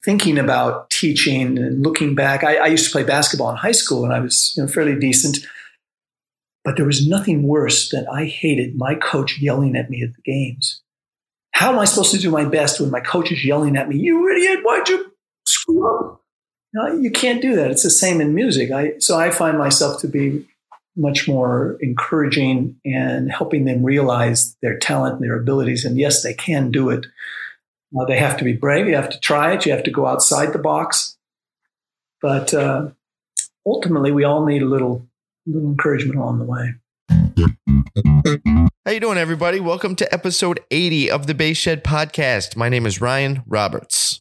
thinking about teaching and looking back, I used to play basketball in high school, and I was fairly decent. But there was nothing worse than I hated my coach yelling at me at the games. How am I supposed to do my best when my coach is yelling at me? You idiot! Why'd you screw up? No, you can't do that. It's the same in music. So I find myself to be much more encouraging and helping them realize their talent and their abilities. And yes, they can do it. They have to be brave. You have to try it. You have to go outside the box. But ultimately, we all need a little encouragement along the way. How you doing, everybody? Welcome to episode 80 of the Bass Shed Podcast. My name is Ryan Roberts.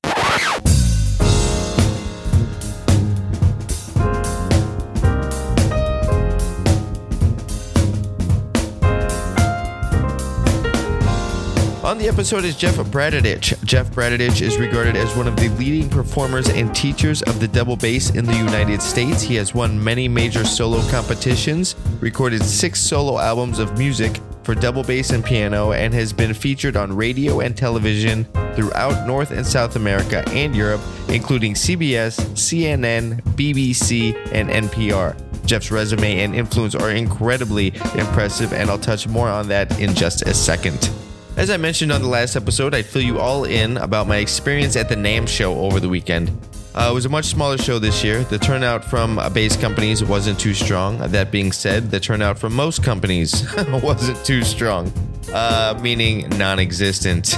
On the episode is Jeff Bradadich. Jeff Bradadich is regarded as one of the leading performers and teachers of the double bass in the United States. He has won many major solo competitions, recorded 6 solo albums of music for double bass and piano, and has been featured on radio and television throughout North and South America and Europe, including CBS, CNN, BBC, and NPR. Jeff's resume and influence are incredibly impressive, and I'll touch more on that in just a second. As I mentioned on the last episode, I'd fill you all in about my experience at the NAMM show over the weekend. It was a much smaller show this year. The turnout from bass companies wasn't too strong. That being said, the turnout from most companies wasn't too strong, meaning non-existent.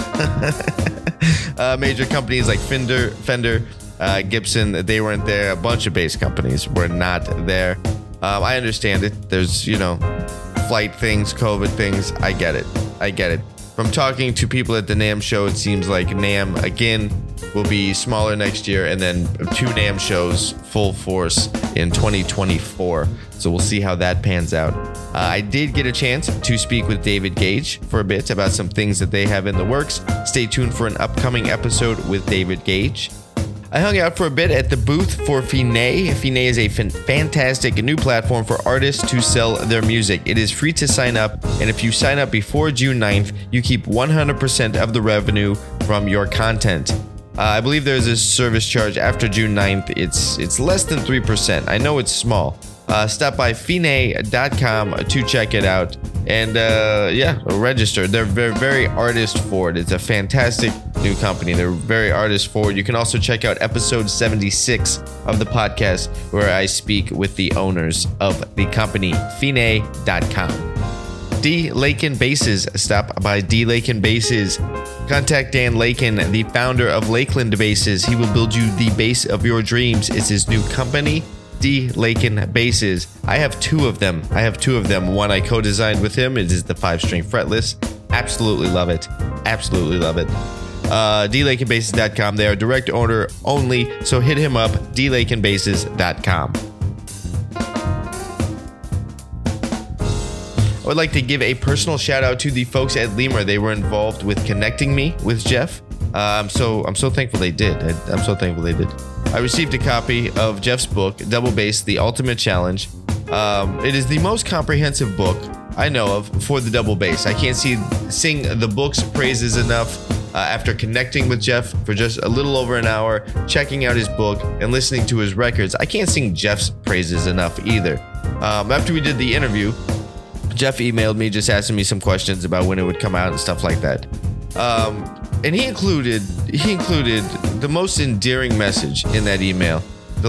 Major companies like Fender, Gibson, they weren't there. A bunch of bass companies were not there. I understand it. There's, flight things, COVID things. I get it. From talking to people at the NAMM show, it seems like NAMM, again, will be smaller next year, and then 2 NAMM shows full force in 2024. So we'll see how that pans out. I did get a chance to speak with David Gage for a bit about some things that they have in the works. Stay tuned for an upcoming episode with David Gage. I hung out for a bit at the booth for Finet. Finet is a fantastic new platform for artists to sell their music. It is free to sign up, and if you sign up before June 9th, you keep 100% of the revenue from your content. I believe there's a service charge after June 9th. It's less than 3%. I know it's small. Stop by Finet.com to check it out. And register. They're very artist forward. It's a fantastic new company. They're very artist forward. You can also check out episode 76 of the podcast, where I speak with the owners of the company, Finet.com. D. Lakin Basses. Stop by D. Lakin Basses. Contact Dan Lakin, the founder of Lakeland Basses. He will build you the bass of your dreams. It's his new company, D. Lakin Basses. I have 2 of them. One I co-designed with him. It is the 5-string fretless. Absolutely love it. DLakinBasses.com. They are direct order only, so hit him up, DLakinBasses.com. I would like to give a personal shout out to the folks at Lemur. They were involved with connecting me with Jeff. I'm so thankful they did. I received a copy of Jeff's book, Double Bass: The Ultimate Challenge. It is the most comprehensive book I know of for the double bass. I can't sing the book's praises enough. After connecting with Jeff for just a little over an hour, checking out his book and listening to his records, I can't sing Jeff's praises enough either. After we did the interview, Jeff emailed me just asking me some questions about when it would come out and stuff like that. And he included the most endearing message in that email.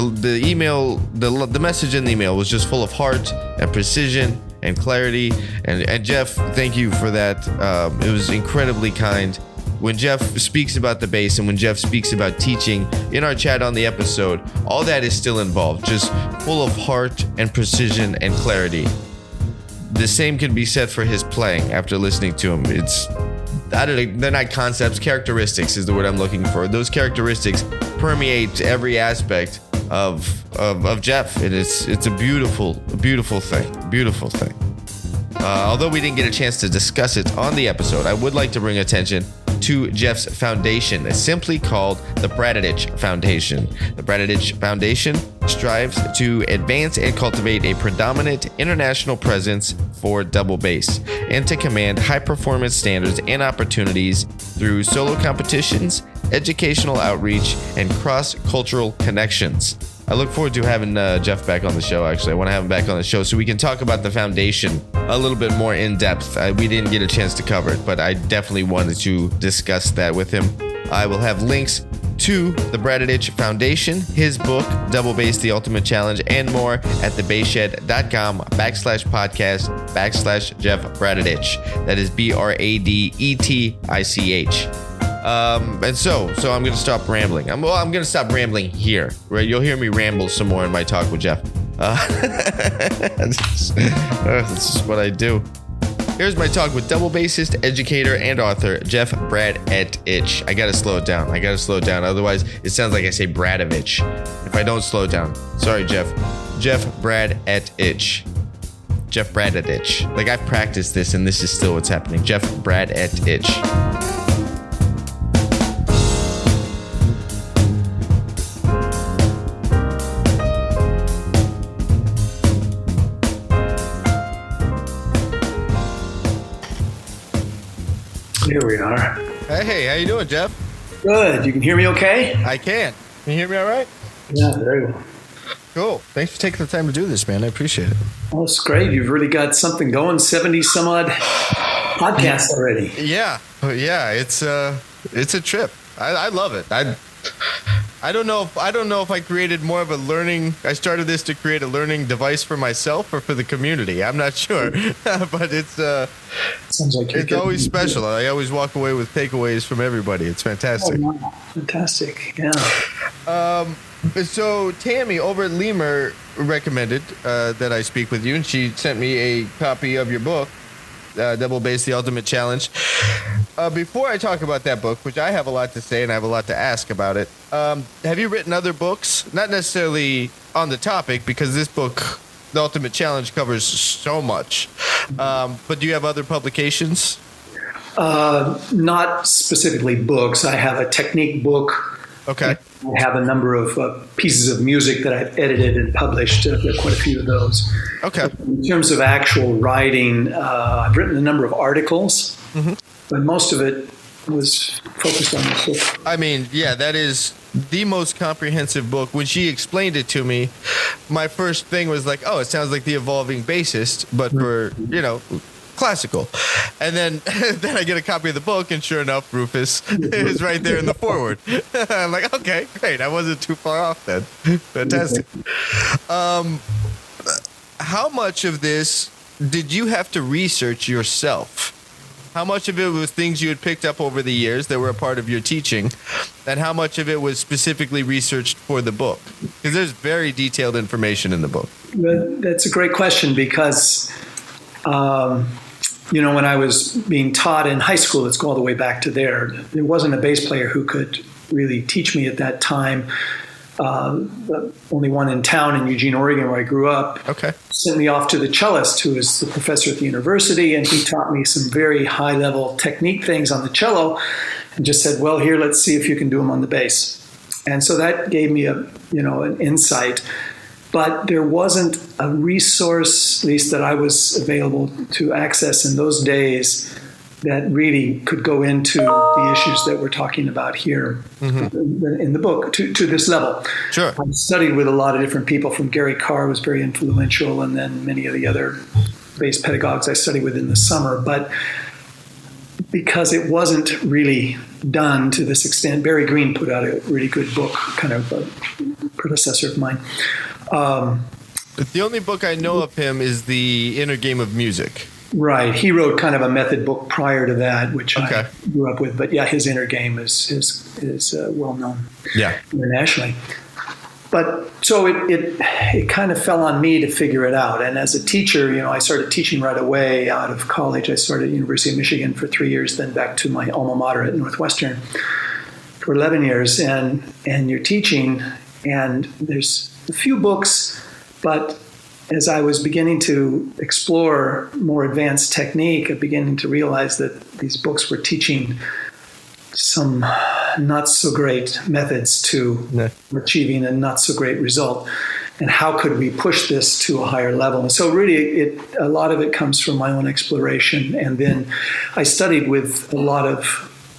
The message in the email was just full of heart and precision and clarity. And Jeff, thank you for that. It was incredibly kind. When Jeff speaks about the bass and when Jeff speaks about teaching in our chat on the episode, all that is still involved, just full of heart and precision and clarity. The same can be said for his playing after listening to him. They're not concepts, characteristics is the word I'm looking for. Those characteristics permeate every aspect of Jeff. It's a beautiful thing. Although we didn't get a chance to discuss it on the episode, I would like to bring attention to Jeff's foundation, simply called the Bradadich Foundation. The Bradadich Foundation strives to advance and cultivate a predominant international presence for double bass and to command high performance standards and opportunities through solo competitions, educational outreach, and cross-cultural connections. I look forward to having Jeff back on the show, actually. I want to have him back on the show so we can talk about the foundation a little bit more in depth. We didn't get a chance to cover it, but I definitely wanted to discuss that with him. I will have links to the Bradadich Foundation, his book, Double Bass, The Ultimate Challenge, and more at thebasshed.com/podcast/Jeff Bradadich. That is BRADETICH. And so I'm going to stop rambling. I'm going to stop rambling here, right? You'll hear me ramble some more in my talk with Jeff. This is what I do. Here's my talk with double bassist, educator, and author, Jeff Bradadich. I got to slow it down. Otherwise, it sounds like I say Bradovich if I don't slow it down. Sorry, Jeff. Jeff Bradadich. Jeff Bradadich. Like, I've practiced this, and this is still what's happening. Jeff Bradadich. Here we are. Hey, how you doing, Jeff? Good. You can hear me okay? I can. Can you hear me all right? Yeah, very well. Cool. Thanks for taking the time to do this, man. I appreciate it. Well, it's great. You've really got something going. 70 some odd podcasts already. Yeah. It's a trip. I love it. I don't know if I created more of a learning. I started this to create a learning device for myself or for the community. I'm not sure, but it's sounds like it's always special. I always walk away with takeaways from everybody. It's fantastic. Oh, wow. Fantastic. Yeah. So Tammy over at Lemur recommended that I speak with you, and she sent me a copy of your book, Double Bass, The Ultimate Challenge. Before I talk about that book, which I have a lot to say and I have a lot to ask about it, have you written other books? Not necessarily on the topic, because this book, The Ultimate Challenge, covers so much. But do you have other publications? Not specifically books. I have a technique book. Okay. I have a number of pieces of music that I've edited and published. There are quite a few of those. Okay. In terms of actual writing, I've written a number of articles, but most of it was focused on the book. I mean, yeah, that is the most comprehensive book. When she explained it to me, my first thing was like, oh, it sounds like The Evolving Bassist, but for, classical. And then I get a copy of the book, and sure enough, Rufus is right there in the foreword. I'm like, okay, great. I wasn't too far off then. Fantastic. How much of this did you have to research yourself? How much of it was things you had picked up over the years that were a part of your teaching, and how much of it was specifically researched for the book? Because there's very detailed information in the book. That's a great question, because when I was being taught in high school, let's go all the way back to there wasn't a bass player who could really teach me at that time. Only one in town in Eugene, Oregon, where I grew up, sent me off to the cellist, who was the professor at the university, and he taught me some very high-level technique things on the cello, and just said, well, here, let's see if you can do them on the bass. And so that gave me an insight. But there wasn't a resource, at least that I was available to access in those days, that really could go into the issues that we're talking about here in the book to this level. Sure. I studied with a lot of different people. From Gary Carr was very influential, and then many of the other bass pedagogues I studied with in the summer. But because it wasn't really done to this extent, Barry Green put out a really good book, kind of a predecessor of mine. The only book I know of him is The Inner Game of Music. Right. He wrote kind of a method book prior to that, which I grew up with. But yeah, his Inner Game is well known internationally. But so it kind of fell on me to figure it out. And as a teacher, I started teaching right away out of college. I started at University of Michigan for 3 years, then back to my alma mater at Northwestern for 11 years. And you're teaching, and there's a few books, but as I was beginning to explore more advanced technique, I'm beginning to realize that these books were teaching some not so great methods to achieving a not so great result. And how could we push this to a higher level? And so really, a lot of it comes from my own exploration. And then I studied with a lot of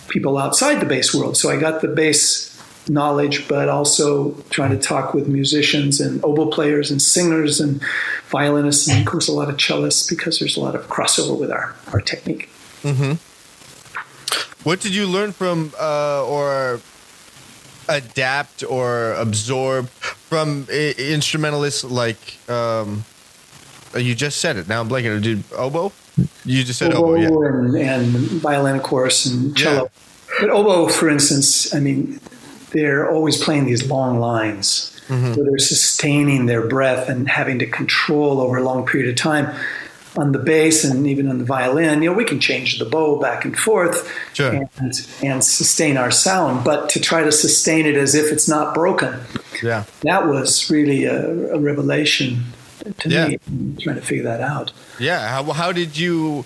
people outside the bass world. So I got the bass knowledge, but also trying to talk with musicians and oboe players and singers and violinists and of course a lot of cellists, because there's a lot of crossover with our technique. Mm-hmm. What did you learn from or adapt or absorb from instrumentalists like you just said it, now I'm blanking. Did oboe? You just said oboe, yeah. and violin, of course, and cello. Yeah. But oboe, for instance, I mean, they're always playing these long lines. Mm-hmm. So they're sustaining their breath and having to control over a long period of time. On the bass and even on the violin, we can change the bow back and forth, sure, and sustain our sound. But to try to sustain it as if it's not broken, yeah, that was really a revelation to me, trying to figure that out. Yeah. How did you...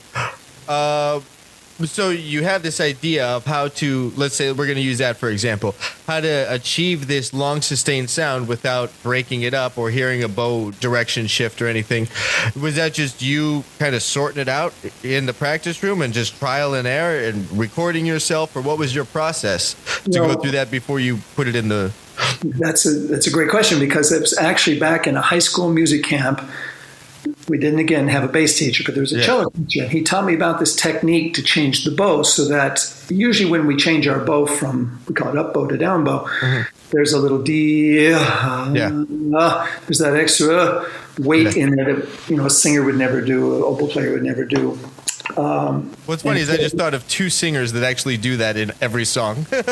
So you have this idea of how to, let's say we're going to use that for example, how to achieve this long sustained sound without breaking it up or hearing a bow direction shift or anything. Was that just you kind of sorting it out in the practice room and just trial and error and recording yourself, or what was your process to go through that before you put it in the... That's a great question, because it was actually back in a high school music camp. We didn't, again, have a bass teacher, but there was a cello teacher. And he taught me about this technique to change the bow, so that usually when we change our bow from, we call it up bow to down bow, there's a little D, there's that extra weight in there that, a singer would never do, an oboe player would never do. What's funny is I just thought of two singers that actually do that in every song. But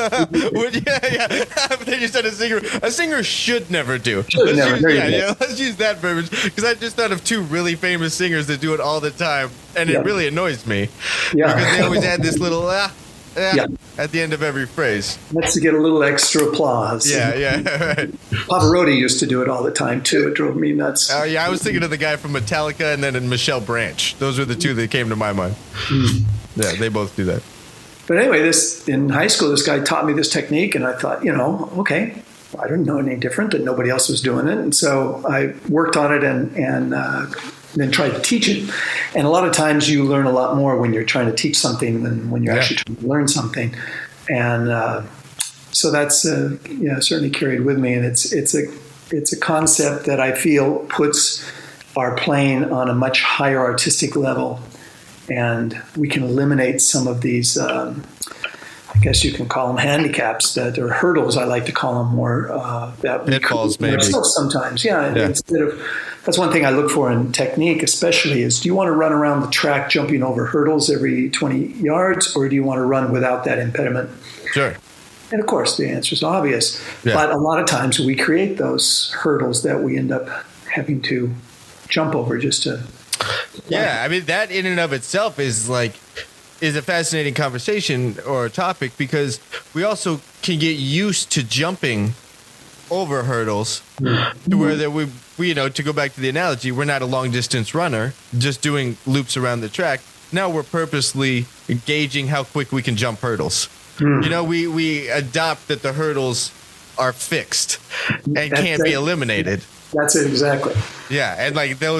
they just said a singer should never do. Let's use that verbiage, because I just thought of two really famous singers that do it all the time, and it really annoys me because they always add this little at the end of every phrase. That's to get a little extra applause. Right. Pavarotti used to do it all the time too. It drove me nuts. Oh I was thinking of the guy from Metallica and then in Michelle Branch. Those were the two that came to my mind. Yeah, they both do that. But anyway, in high school, this guy taught me this technique, and I thought, okay, I didn't know any different, that nobody else was doing it, and so I worked on it and then tried to teach it. And a lot of times you learn a lot more when you're trying to teach something than when you're actually trying to learn something. And so that's certainly carried with me. And it's a concept that I feel puts our playing on a much higher artistic level. And we can eliminate some of these, I guess you can call them handicaps, or hurdles, I like to call them more. That pitfalls, maybe. Sometimes, instead of... That's one thing I look for in technique, especially, is do you want to run around the track jumping over hurdles every 20 yards, or do you want to run without that impediment? Sure. And of course, the answer is obvious. Yeah. But a lot of times we create those hurdles that we end up having to jump over just to... Yeah, I mean, that in and of itself is a fascinating conversation or topic, because we also can get used to jumping over hurdles to where that we to go back to the analogy, we're not a long distance runner just doing loops around the track. Now we're purposely gauging how quick we can jump hurdles. We adopt that the hurdles are fixed and can't be eliminated. That's it, exactly. Yeah, and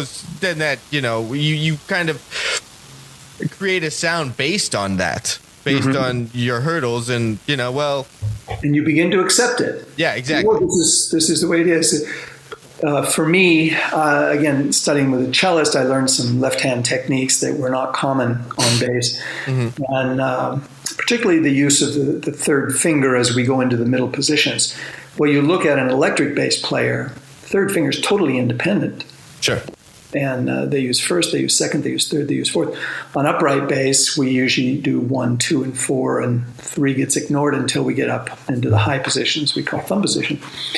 you kind of create a sound based on that, based on your hurdles, and and you begin to accept it. Yeah, exactly. This is the way it is. For me, again, studying with a cellist, I learned some left-hand techniques that were not common on bass, and particularly the use of the third finger as we go into the middle positions. Well, you look at an electric bass player, third finger is totally independent. Sure. And they use first, they use second, they use third, they use fourth. On upright bass, we usually do 1, 2, and 4, and 3 gets ignored until we get up into the high positions we call thumb position.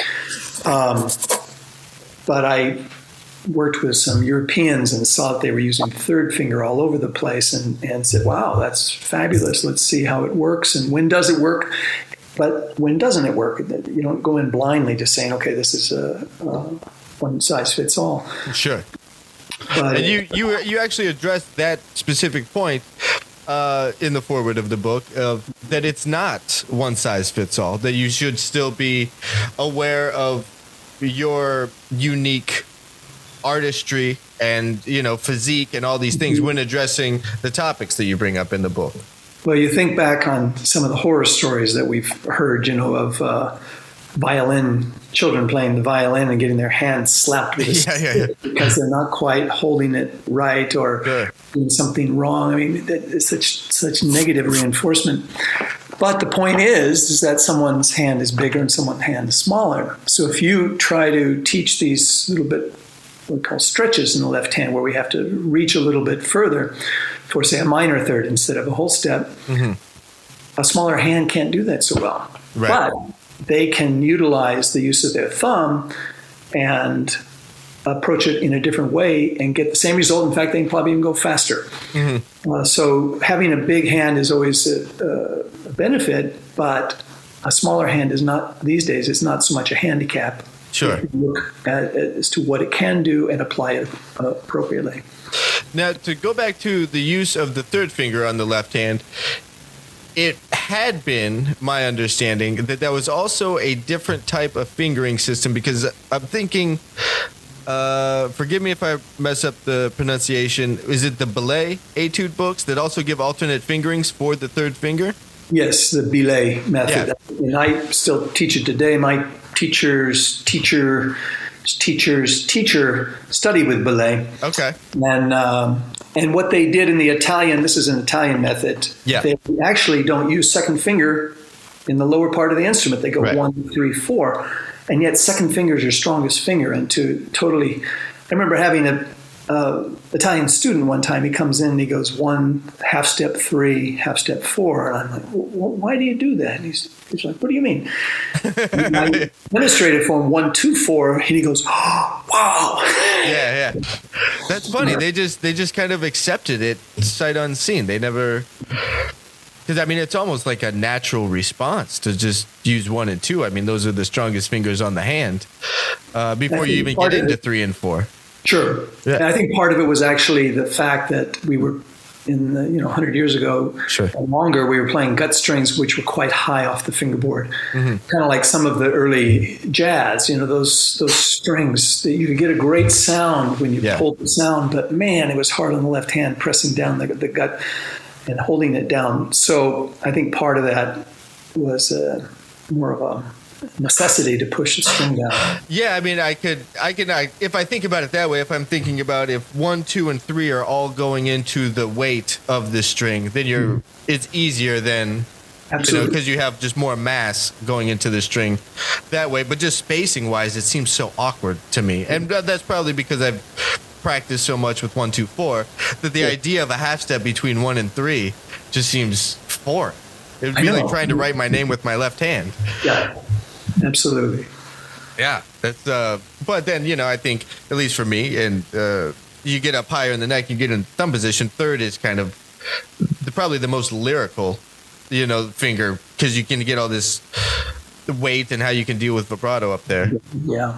But I worked with some Europeans and saw that they were using third finger all over the place, and said, wow, that's fabulous. Let's see how it works, and when does it work? But when doesn't it work? You don't go in blindly just saying, okay, this is one size fits all. Sure. But, and you actually addressed that specific point in the foreword of the book, of that it's not one size fits all, that you should still be aware of your unique artistry and physique and all these things when addressing the topics that you bring up in the book. Well, you think back on some of the horror stories that we've heard, of children playing the violin and getting their hands slapped with a stick because they're not quite holding it right or doing something wrong. I mean, that is such negative reinforcement. But the point is that someone's hand is bigger and someone's hand is smaller. So if you try to teach these little bit, what we call stretches in the left hand, where we have to reach a little bit further for, say, a minor third instead of a whole step, a smaller hand can't do that so well. Right. But they can utilize the use of their thumb and approach it in a different way and get the same result. In fact, they can probably even go faster. So having a big hand is always a benefit, but a smaller hand is not, these days, it's not so much a handicap. Sure. Look at as to what it can do and apply it appropriately. Now, to go back to the use of the third finger on the left hand, it had been my understanding that was also a different type of fingering system, because I'm thinking, forgive me if I mess up the pronunciation, is it the Belay Etude books that also give alternate fingerings for the third finger? Yes, the Belay method. Yeah. And I still teach it today. My teacher's teacher studied with Belay. Okay. And what they did in the Italian, this is an Italian method. Yeah. They actually don't use second finger in the lower part of the instrument. They go 1, 3, 4, and yet second finger is your strongest finger. And I remember having a Italian student one time. He comes in and he goes 1 half step 3, half step 4, and I'm like, why do you do that? And he's like, what do you mean? And I demonstrated for him 1, 2, 4, and he goes, oh, wow. Yeah. That's funny. They just kind of accepted it sight unseen. They never, because I mean, it's almost like a natural response to just use 1 and 2. I mean, those are the strongest fingers on the hand before you even get into 3 and 4. Sure. Yeah. And I think part of it was actually the fact that we were in the, 100 years ago or longer, we were playing gut strings, which were quite high off the fingerboard. Kind of like some of the early jazz, those strings that you could get a great sound when you pulled the sound, but man, it was hard on the left hand, pressing down the gut and holding it down. So I think part of that was more of a necessity to push the string down. Yeah, I mean, I can, if I think about it that way, if I'm thinking about if 1, 2, and 3 are all going into the weight of the string, then it's easier than, because you have just more mass going into the string that way. But just spacing wise, it seems so awkward to me. And that's probably because I've practiced so much with 1, 2, 4 that the idea of a half step between 1 and 3 just seems foreign. It would be like trying to write my name with my left hand. Yeah. Absolutely. Yeah, that's. But then I think, at least for me, and you get up higher in the neck, you get in thumb position. Third is kind of probably the most lyrical, finger, because you can get all this weight and how you can deal with vibrato up there. Yeah.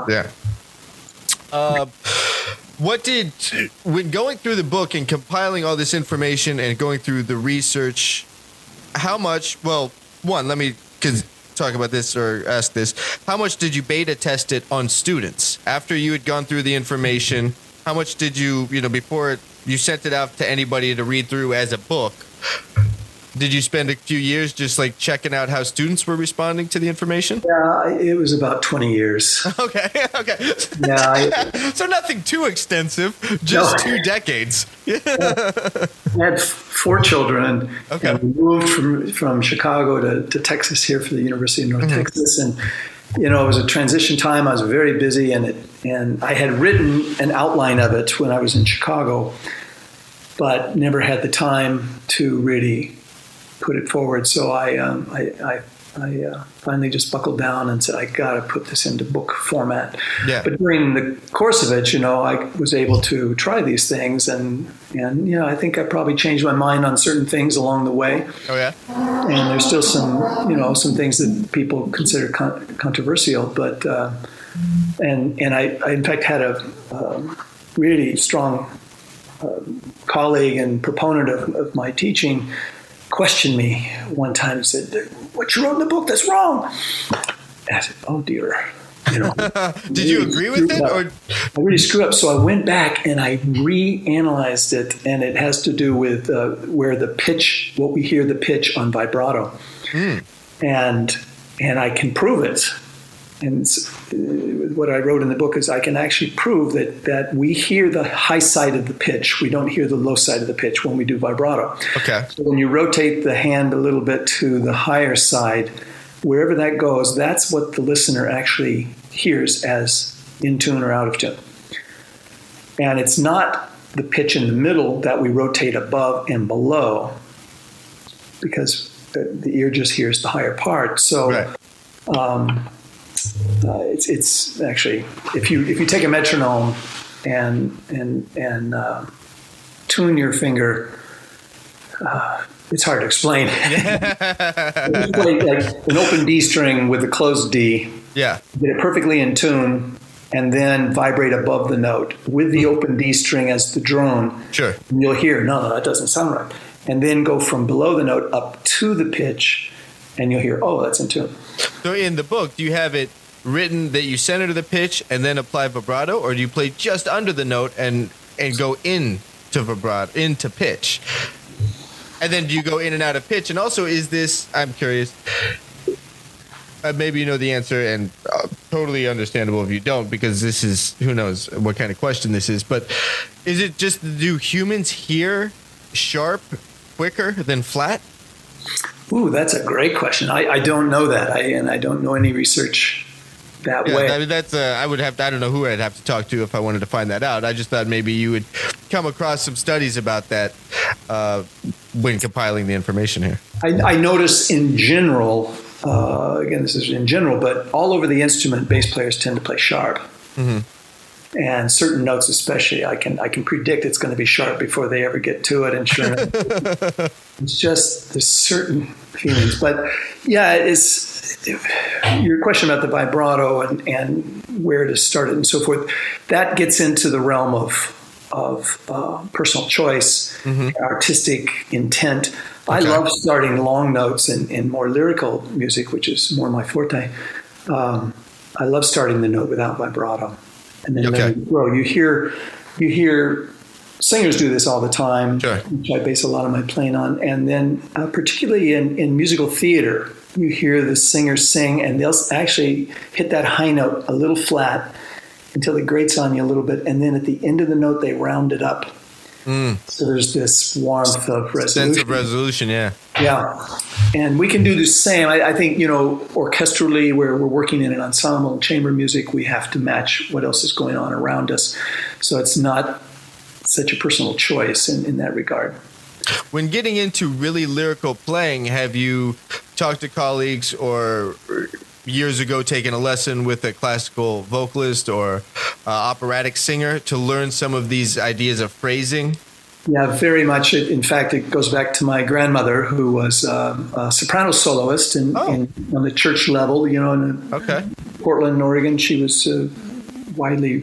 When going through the book and compiling all this information and going through the research, how much? Well, one, let me talk about this or ask this. How much did you beta test it on students after you had gone through the information? How much did you, before you sent it out to anybody to read through as a book? Did you spend a few years just like checking out how students were responding to the information? Yeah, it was about 20 years. Okay. Yeah. So nothing too extensive, just 2 decades. I had 4 children. Okay. And we moved from Chicago to Texas here for the University of North Texas. And, it was a transition time. I was very busy, and I had written an outline of it when I was in Chicago, but never had the time to really put it forward. So I finally just buckled down and said, I got to put this into book format. Yeah. But during the course of it, I was able to try these things, and I think I probably changed my mind on certain things along the way. Oh yeah. And there's still some things that people consider controversial, but and I in fact had a really strong colleague and proponent of my teaching questioned me one time and said, what you wrote in the book, that's wrong. And I said, oh dear. Did you agree with it? Or? I really screwed up. So I went back and I reanalyzed it, and it has to do with where the pitch, what we hear the pitch on vibrato. And I can prove it. And what I wrote in the book is I can actually prove that we hear the high side of the pitch. We don't hear the low side of the pitch when we do vibrato. Okay. So when you rotate the hand a little bit to the higher side, wherever that goes, that's what the listener actually hears as in tune or out of tune. And it's not the pitch in the middle that we rotate above and below, because the ear just hears the higher part. So right. It's actually, if you take a metronome and tune your finger, it's hard to explain. It's like an open D string with a closed D. Yeah. Get it perfectly in tune, and then vibrate above the note with the open D string as the drone. Sure. And you'll hear, no, that doesn't sound right. And then go from below the note up to the pitch, and you'll hear, oh, that's in tune. So in the book, do you have it written that you center the pitch and then apply vibrato, or do you play just under the note and go into vibrato, into pitch? And then do you go in and out of pitch? And also, is this, I'm curious, maybe you know the answer, and totally understandable if you don't, because this is, who knows what kind of question this is, but is it just, do humans hear sharp quicker than flat? Ooh, that's a great question. I don't know that. I don't know any research that way. I mean, that's I would have to, I don't know who I'd have to talk to if I wanted to find that out. I just thought maybe you would come across some studies about that when compiling the information here. I notice in general, again, this is in general, but all over the instrument, bass players tend to play sharp. Mm-hmm. And certain notes especially, I can predict it's going to be sharp before they ever get to it. And sure enough, it's just there's certain feelings. But yeah, it's your question about the vibrato and where to start it and so forth. That gets into the realm of personal choice, artistic intent. Okay. I love starting long notes in more lyrical music, which is more my forte. I love starting the note without vibrato. And then let it grow. You hear singers do this all the time, sure, which I base a lot of my playing on. And then particularly in musical theater, you hear the singer sing, and they'll actually hit that high note a little flat until it grates on you a little bit. And then at the end of the note, they round it up. So there's this warmth of resolution. Sense of resolution, yeah. Yeah. And we can do the same. I think, orchestrally, where we're working in an ensemble and chamber music, we have to match what else is going on around us. So it's not such a personal choice in that regard. When getting into really lyrical playing, have you talked to colleagues or years ago taken a lesson with a classical vocalist or operatic singer to learn some of these ideas of phrasing? Yeah, very much. In fact, it goes back to my grandmother, who was a soprano soloist on the church level. In Portland, Oregon. She was widely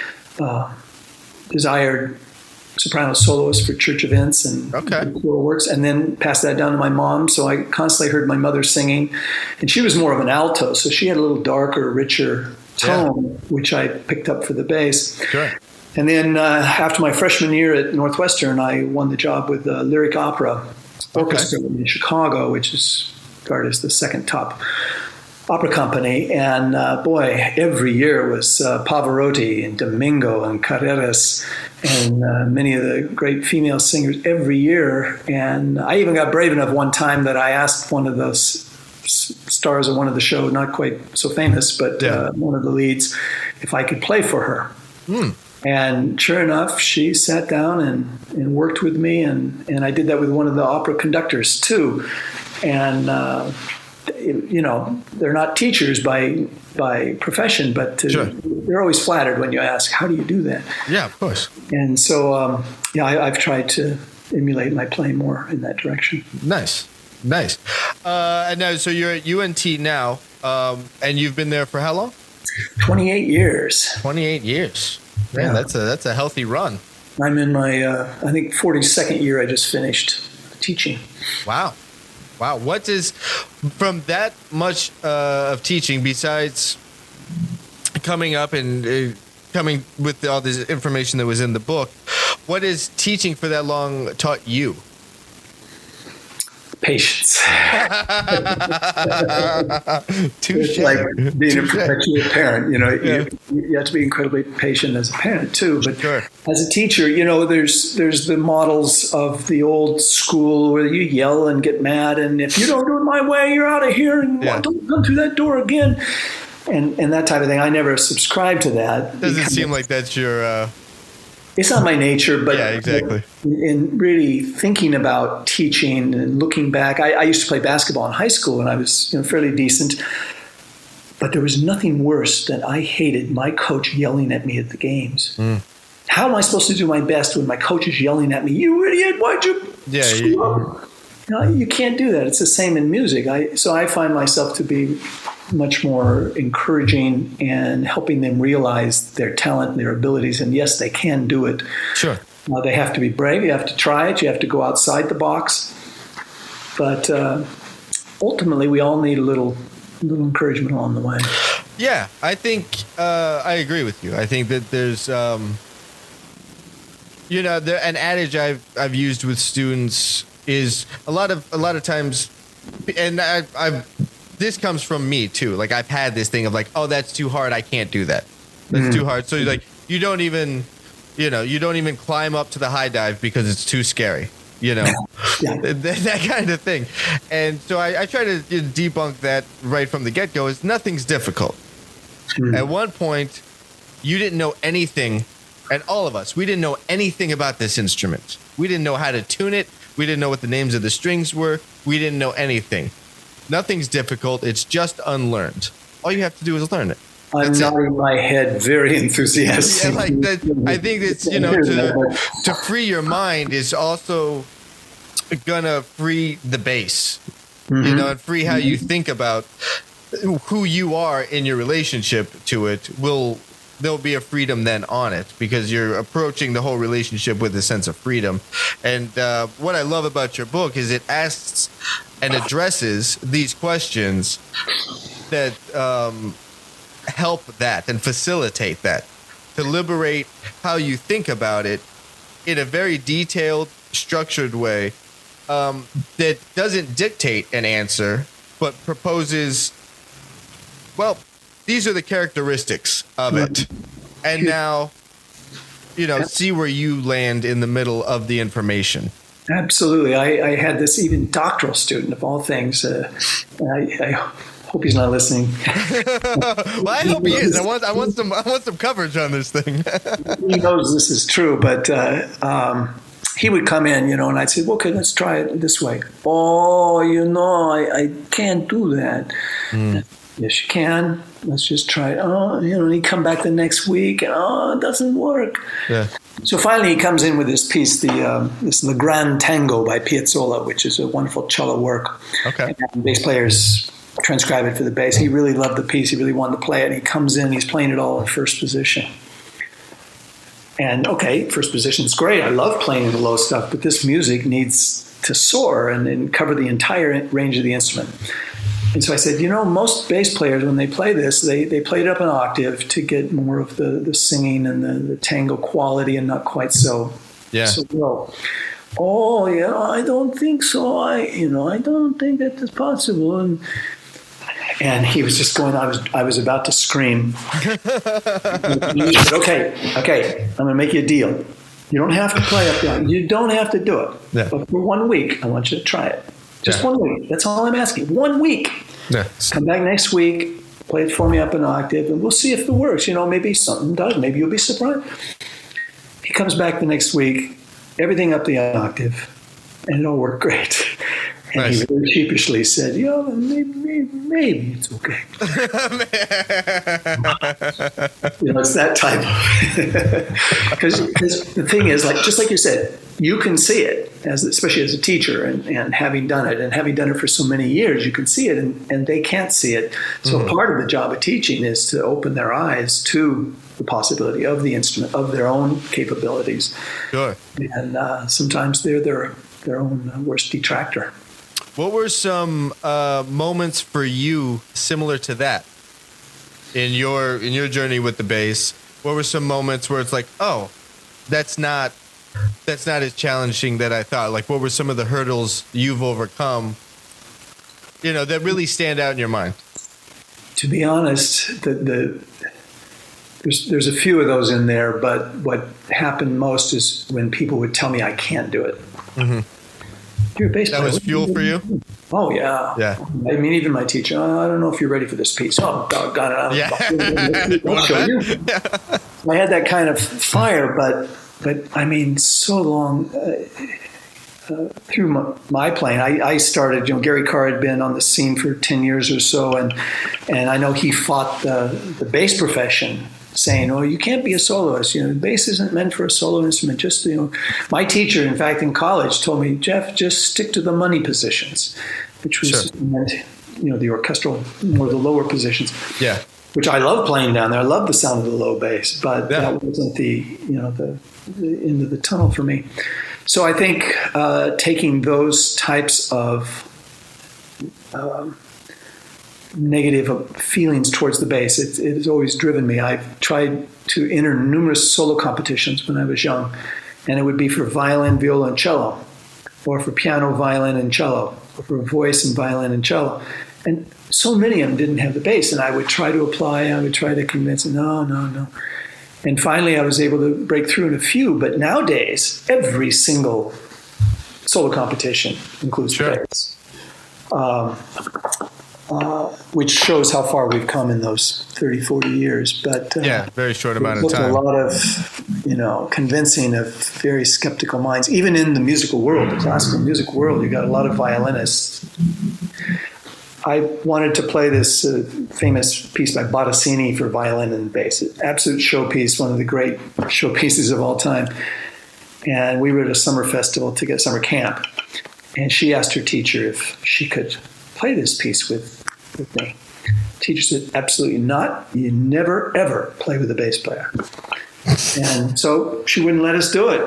desired soprano soloist for church events and choral works, and then passed that down to my mom. So I constantly heard my mother singing, and she was more of an alto, so she had a little darker, richer tone, which I picked up for the bass. Sure. And then after my freshman year at Northwestern, I won the job with the Lyric Opera Orchestra in Chicago, which is regarded as the second top opera company. And every year was Pavarotti and Domingo and Carreras and many of the great female singers every year. And I even got brave enough one time that I asked one of those stars of one of the shows, not quite so famous, but one of the leads, if I could play for her. And sure enough, she sat down and worked with me, and I did that with one of the opera conductors too. And they're not teachers by profession, but they're always flattered when you ask, "How do you do that?" Yeah, of course. And so, I've tried to emulate my playing more in that direction. Nice. And now, so you're at UNT now, and you've been there for how long? 28 years. 28 years. Man, that's a healthy run. I'm in my, I think, 42nd year. I just finished teaching. Wow. What is, from that much of teaching, besides coming up and coming with all this information that was in the book, what has teaching for that long taught you? Patience. Touche. It's like being a perpetual parent. You have to be incredibly patient as a parent too. But Sure. as a teacher, there's the models of the old school where you yell and get mad, and if you don't do it my way, you're out of here, and don't come through that door again, and that type of thing. I never subscribed to that. Doesn't seem like that's your. It's not my nature, but yeah, exactly. In really thinking about teaching and looking back, I used to play basketball in high school, and I was fairly decent. But there was nothing worse than I hated my coach yelling at me at the games. How am I supposed to do my best when my coach is yelling at me? You idiot! Why'd you screw up? You can't do that. It's the same in music. So I find myself to be much more encouraging and helping them realize their talent and their abilities. And yes, they can do it. Sure. They have to be brave. You have to try it. You have to go outside the box. But ultimately, we all need a little encouragement along the way. Yeah, I think I agree with you. I think that there's, an adage I've used with students is a lot of times, and this comes from me too. Like I've had this thing of like, oh, that's too hard. I can't do that. That's too hard. So like, you don't even climb up to the high dive because it's too scary. That kind of thing. And so I try to debunk that right from the get-go. Is nothing's difficult. At one point, you didn't know anything, and all of us, we didn't know anything about this instrument. We didn't know how to tune it. We didn't know what the names of the strings were. We didn't know anything. Nothing's difficult. It's just unlearned. All you have to do is learn it. I'm nodding my head very enthusiastic. Yeah, like that. I think it's, to free your mind is also gonna free the bass, and free how you think about who you are in your relationship to it. There'll be a freedom then on it because you're approaching the whole relationship with a sense of freedom. And what I love about your book is it asks and addresses these questions that help that and facilitate that, to liberate how you think about it in a very detailed, structured way that doesn't dictate an answer, but proposes, well, these are the characteristics of it. And now, see where you land in the middle of the information. Absolutely. I had this even doctoral student of all things. I hope he's not listening. Well, I hope he is. I want some coverage on this thing. He knows this is true, but he would come in, and I'd say, okay, let's try it this way. Oh, I can't do that. Yes, you can. Let's just try it. Oh, and he'd come back the next week, and it doesn't work. Yeah. So finally, he comes in with this piece, this Le Grand Tango by Piazzolla, which is a wonderful cello work. Okay. And bass players transcribe it for the bass. He really loved the piece. He really wanted to play it. And he comes in. He's playing it all in first position. And okay, first position is great. I love playing the low stuff, but this music needs to soar and cover the entire range of the instrument. And so I said, most bass players, when they play this, they play it up an octave to get more of the singing and the tango quality and not quite so low. Oh, yeah, I don't think so. I don't think that is possible. And he was just going, I was about to scream. He said, okay, I'm going to make you a deal. You don't have to play up there. You don't have to do it. Yeah. But for 1 week, I want you to try it. Just 1 week. That's all I'm asking. 1 week. Yeah. Come back next week, play it for me up an octave, and we'll see if it works. Maybe something does. Maybe you'll be surprised. He comes back the next week, everything up the octave, and it all worked great. And nice. He very sheepishly said, maybe it's okay. It's that type of... Because the thing is, just like you said, you can see it, especially as a teacher, and having done it for so many years, you can see it, and they can't see it. So part of the job of teaching is to open their eyes to the possibility of the instrument, of their own capabilities. Sure. And sometimes they're their own worst detractor. What were some moments for you similar to that? in your journey with the bass? What were some moments where it's like, oh, that's not as challenging that I thought? Like, what were some of the hurdles you've overcome, that really stand out in your mind? To be honest, there's a few of those in there, but what happened most is when people would tell me I can't do it. Mm-hmm. You're a bass player. That was fuel for you? Oh, yeah. Yeah. I mean, even my teacher, I don't know if you're ready for this piece. Oh, doggone it. Yeah. I'll show you. I had that kind of fire, but I mean, so long through my playing, I started, Gary Carr had been on the scene for 10 years or so, and I know he fought the bass profession, saying, "Oh, you can't be a soloist. Bass isn't meant for a solo instrument. Just, my teacher, in fact, in college, told me, Jeff, just stick to the money positions," which was meant, the orchestral, more the lower positions. Yeah. Which I love playing down there. I love the sound of the low bass, but that wasn't the end of the tunnel for me. So I think taking those types of negative feelings towards the bass, it has always driven me. I've tried to enter numerous solo competitions when I was young, and it would be for violin, viola, and cello, or for piano, violin, and cello, or for voice and violin and cello. And so many of them didn't have the bass, and I would try to apply, I would try to convince them, no. And finally I was able to break through in a few, but nowadays, every single solo competition includes the bass. Which shows how far we've come in those 30, 40 years. But very short amount of time. A lot of, convincing of very skeptical minds. Even in the musical world, the classical music world, you got a lot of violinists. I wanted to play this famous piece by Bottesini for violin and bass. Absolute showpiece, one of the great showpieces of all time. And we were at a summer festival to get summer camp. And she asked her teacher if she could play this piece with me. Teacher said, absolutely not. You never, ever play with a bass player. And so she wouldn't let us do it.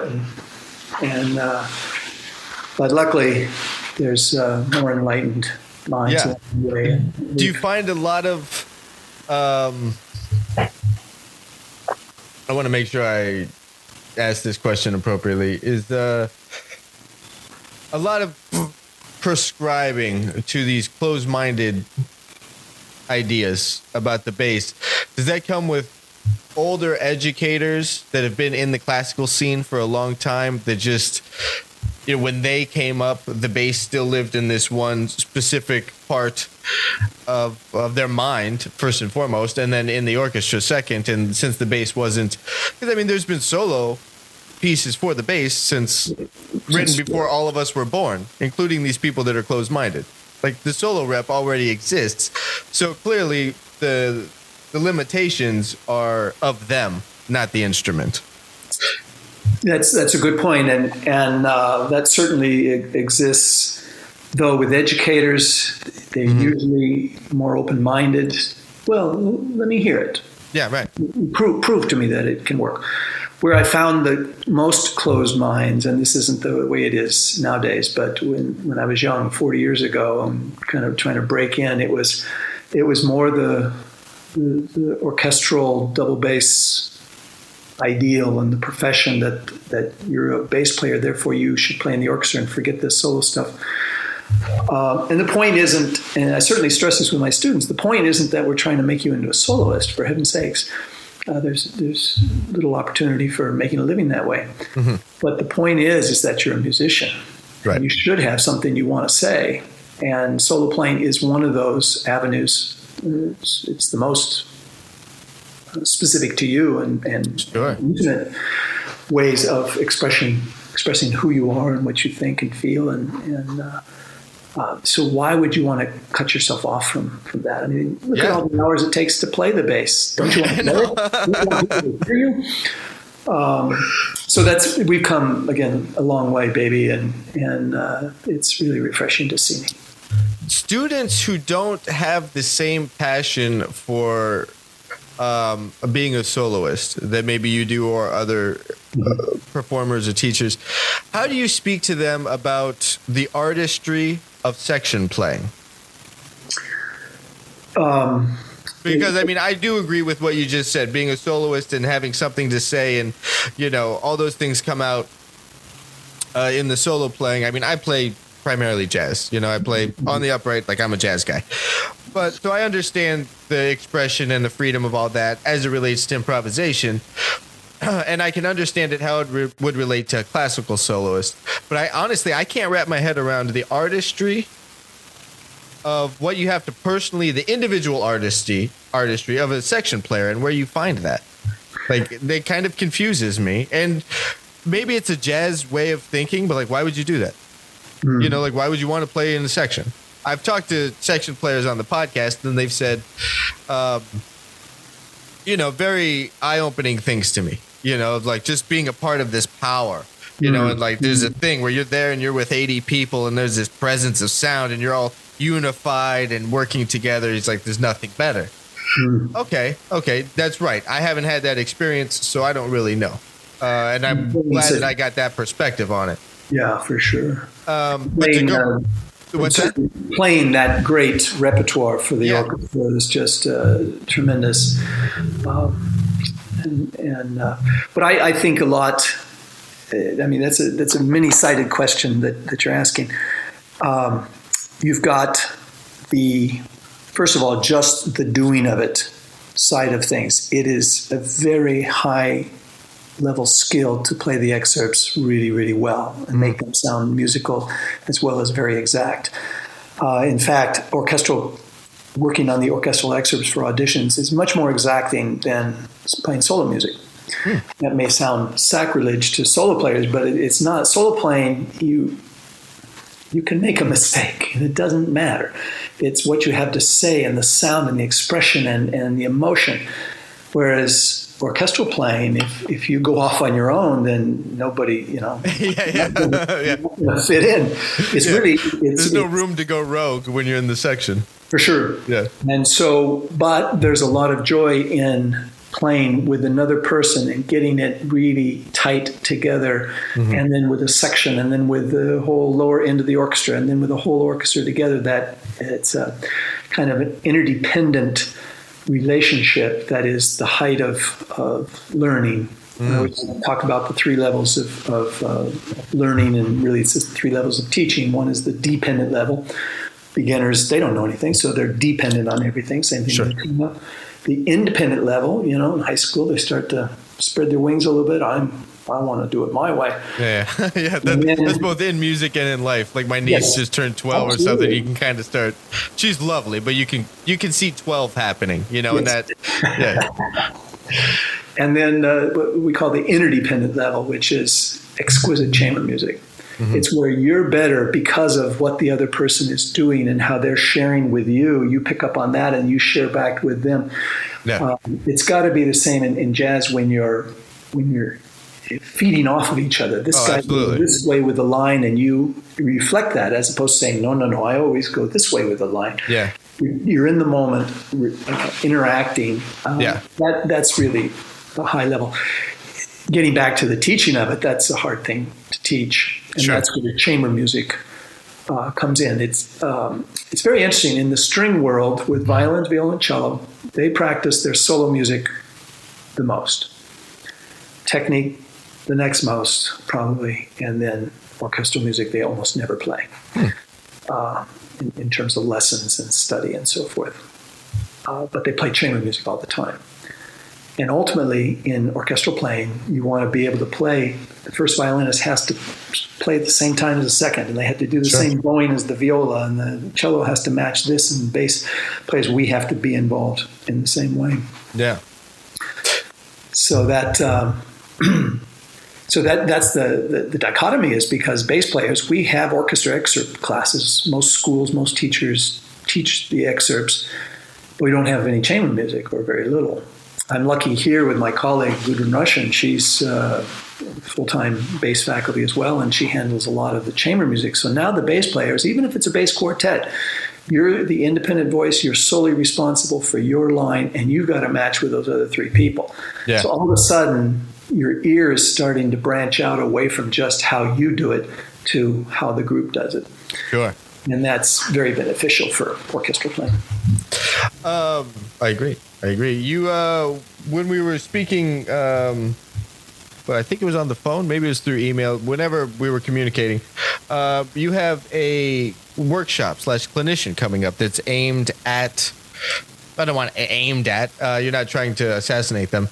But luckily, there's more enlightened minds. Yeah. Do you find a lot of, I want to make sure I ask this question appropriately, is a lot of prescribing to these closed-minded ideas about the bass, does that come with older educators that have been in the classical scene for a long time that just, when they came up, the bass still lived in this one specific part of their mind, first and foremost, and then in the orchestra second, and since the bass wasn't, because there's been solo pieces for the bass since written before all of us were born, including these people that are closed-minded. Like, the solo rep already exists, so clearly the limitations are of them, not the instrument. That's a good point, and that certainly exists. Though with educators, they're usually more open-minded. Well, let me hear it. Yeah, right. Prove to me that it can work. Where I found the most closed minds, and this isn't the way it is nowadays, but when I was young, 40 years ago, and kind of trying to break in, it was more the orchestral double bass ideal and the profession that you're a bass player, therefore you should play in the orchestra and forget this solo stuff. And the point isn't, and I certainly stress this with my students, the point isn't that we're trying to make you into a soloist, for heaven's sakes. There's little opportunity for making a living that way. Mm-hmm. But the point is that you're a musician. Right. And you should have something you want to say. And solo playing is one of those avenues. It's the most specific to you and intimate ways of expressing who you are and what you think and feel. So why would you want to cut yourself off from that? I mean, look at all the hours it takes to play the bass. Don't you want to play it? You want people to hear you? So we've come, again, a long way, baby, and it's really refreshing to see. Students who don't have the same passion for being a soloist that maybe you do or other performers or teachers, how do you speak to them about the artistry of section playing? Because, I mean, I do agree with what you just said. Being a soloist and having something to say and, you know, all those things come out in the solo playing. I mean, I play primarily jazz. You know, I play on the upright like I'm a jazz guy. But so I understand the expression and the freedom of all that as it relates to improvisation. And I can understand it how it would relate to a classical soloist. But I can't wrap my head around the artistry of what you have to personally, the individual artistry of a section player and where you find that. Like, it kind of confuses me. And maybe it's a jazz way of thinking, but like, why would you do that? You know, like, why would you want to play in the section? I've talked to section players on the podcast, and they've said, you know, very eye-opening things to me. You know, like just being a part of this power. You know, and like there's a thing where you're there and you're with 80 people, and there's this presence of sound, and you're all unified and working together. It's like there's nothing better. Okay, that's right. I haven't had that experience, so I don't really know. And I'm glad that I got that perspective on it. Yeah, for sure. Playing that great repertoire for the orchestra is just tremendous. But I think a lot. I mean, that's a many-sided question that you're asking. You've got first of all, just the doing of it side of things. It is a very high level skill to play the excerpts really, really well and make them sound musical as well as very exact. In fact, working on the orchestral excerpts for auditions is much more exacting than playing solo music. That may sound sacrilege to solo players, but it's not. Solo playing, you can make a mistake, and it doesn't matter. It's what you have to say and the sound and the expression and the emotion. Whereas orchestral playing, if you go off on your own, then nobody, fit in. It's really there's no room to go rogue when you're in the section. For sure. Yeah. And so, but there's a lot of joy in playing with another person and getting it really tight together, and then with a section, and then with the whole lower end of the orchestra, and then with the whole orchestra together. That it's a kind of an interdependent relationship that is the height of learning. We talk about the three levels of learning, and really it's just three levels of teaching. One is the dependent level. Beginners, they don't know anything, so they're dependent on everything. Same thing with the the independent level, in high school, they start to spread their wings a little bit. I want to do it my way. Yeah. That's both in music and in life. Like my niece just turned 12 or something. You can kind of start. She's lovely, but you can see 12 happening. And that. Yeah. And then what we call the interdependent level, which is exquisite chamber music. It's where you're better because of what the other person is doing and how they're sharing with you. You pick up on that and you share back with them. Yeah. It's got to be the same in jazz when you're feeding off of each other. This guy goes this way with the line, and you reflect that, as opposed to saying, no, I always go this way with the line. Yeah. You're in the moment, interacting. That's really a high level. Getting back to the teaching of it, that's a hard thing to teach. And that's where the chamber music comes in. It's very interesting. In the string world, with violin, viola, and cello, they practice their solo music the most. Technique, the next most, probably. And then orchestral music, they almost never play in terms of lessons and study and so forth. But they play chamber music all the time. And ultimately, in orchestral playing, you want to be able to play. The first violinist has to play at the same time as the second, and they have to do the same bowing as the viola, and the cello has to match this, and bass players, we have to be involved in the same way. Yeah. So that that's the dichotomy, is because bass players, we have orchestra excerpt classes. Most schools, most teachers teach the excerpts, but we don't have any chamber music, or very little. I'm lucky here with my colleague, Gudrun Russian. She's full-time bass faculty as well, and she handles a lot of the chamber music. So now the bass players, even if it's a bass quartet, you're the independent voice, you're solely responsible for your line, and you've got to match with those other three people. Yeah. So all of a sudden, your ear is starting to branch out away from just how you do it to how the group does it. Sure. And that's very beneficial for orchestral playing. I agree. You, when we were speaking, but I think it was on the phone, maybe it was through email, whenever we were communicating, you have a workshop / clinician coming up that's aimed at, I don't want aimed at, you're not trying to assassinate them,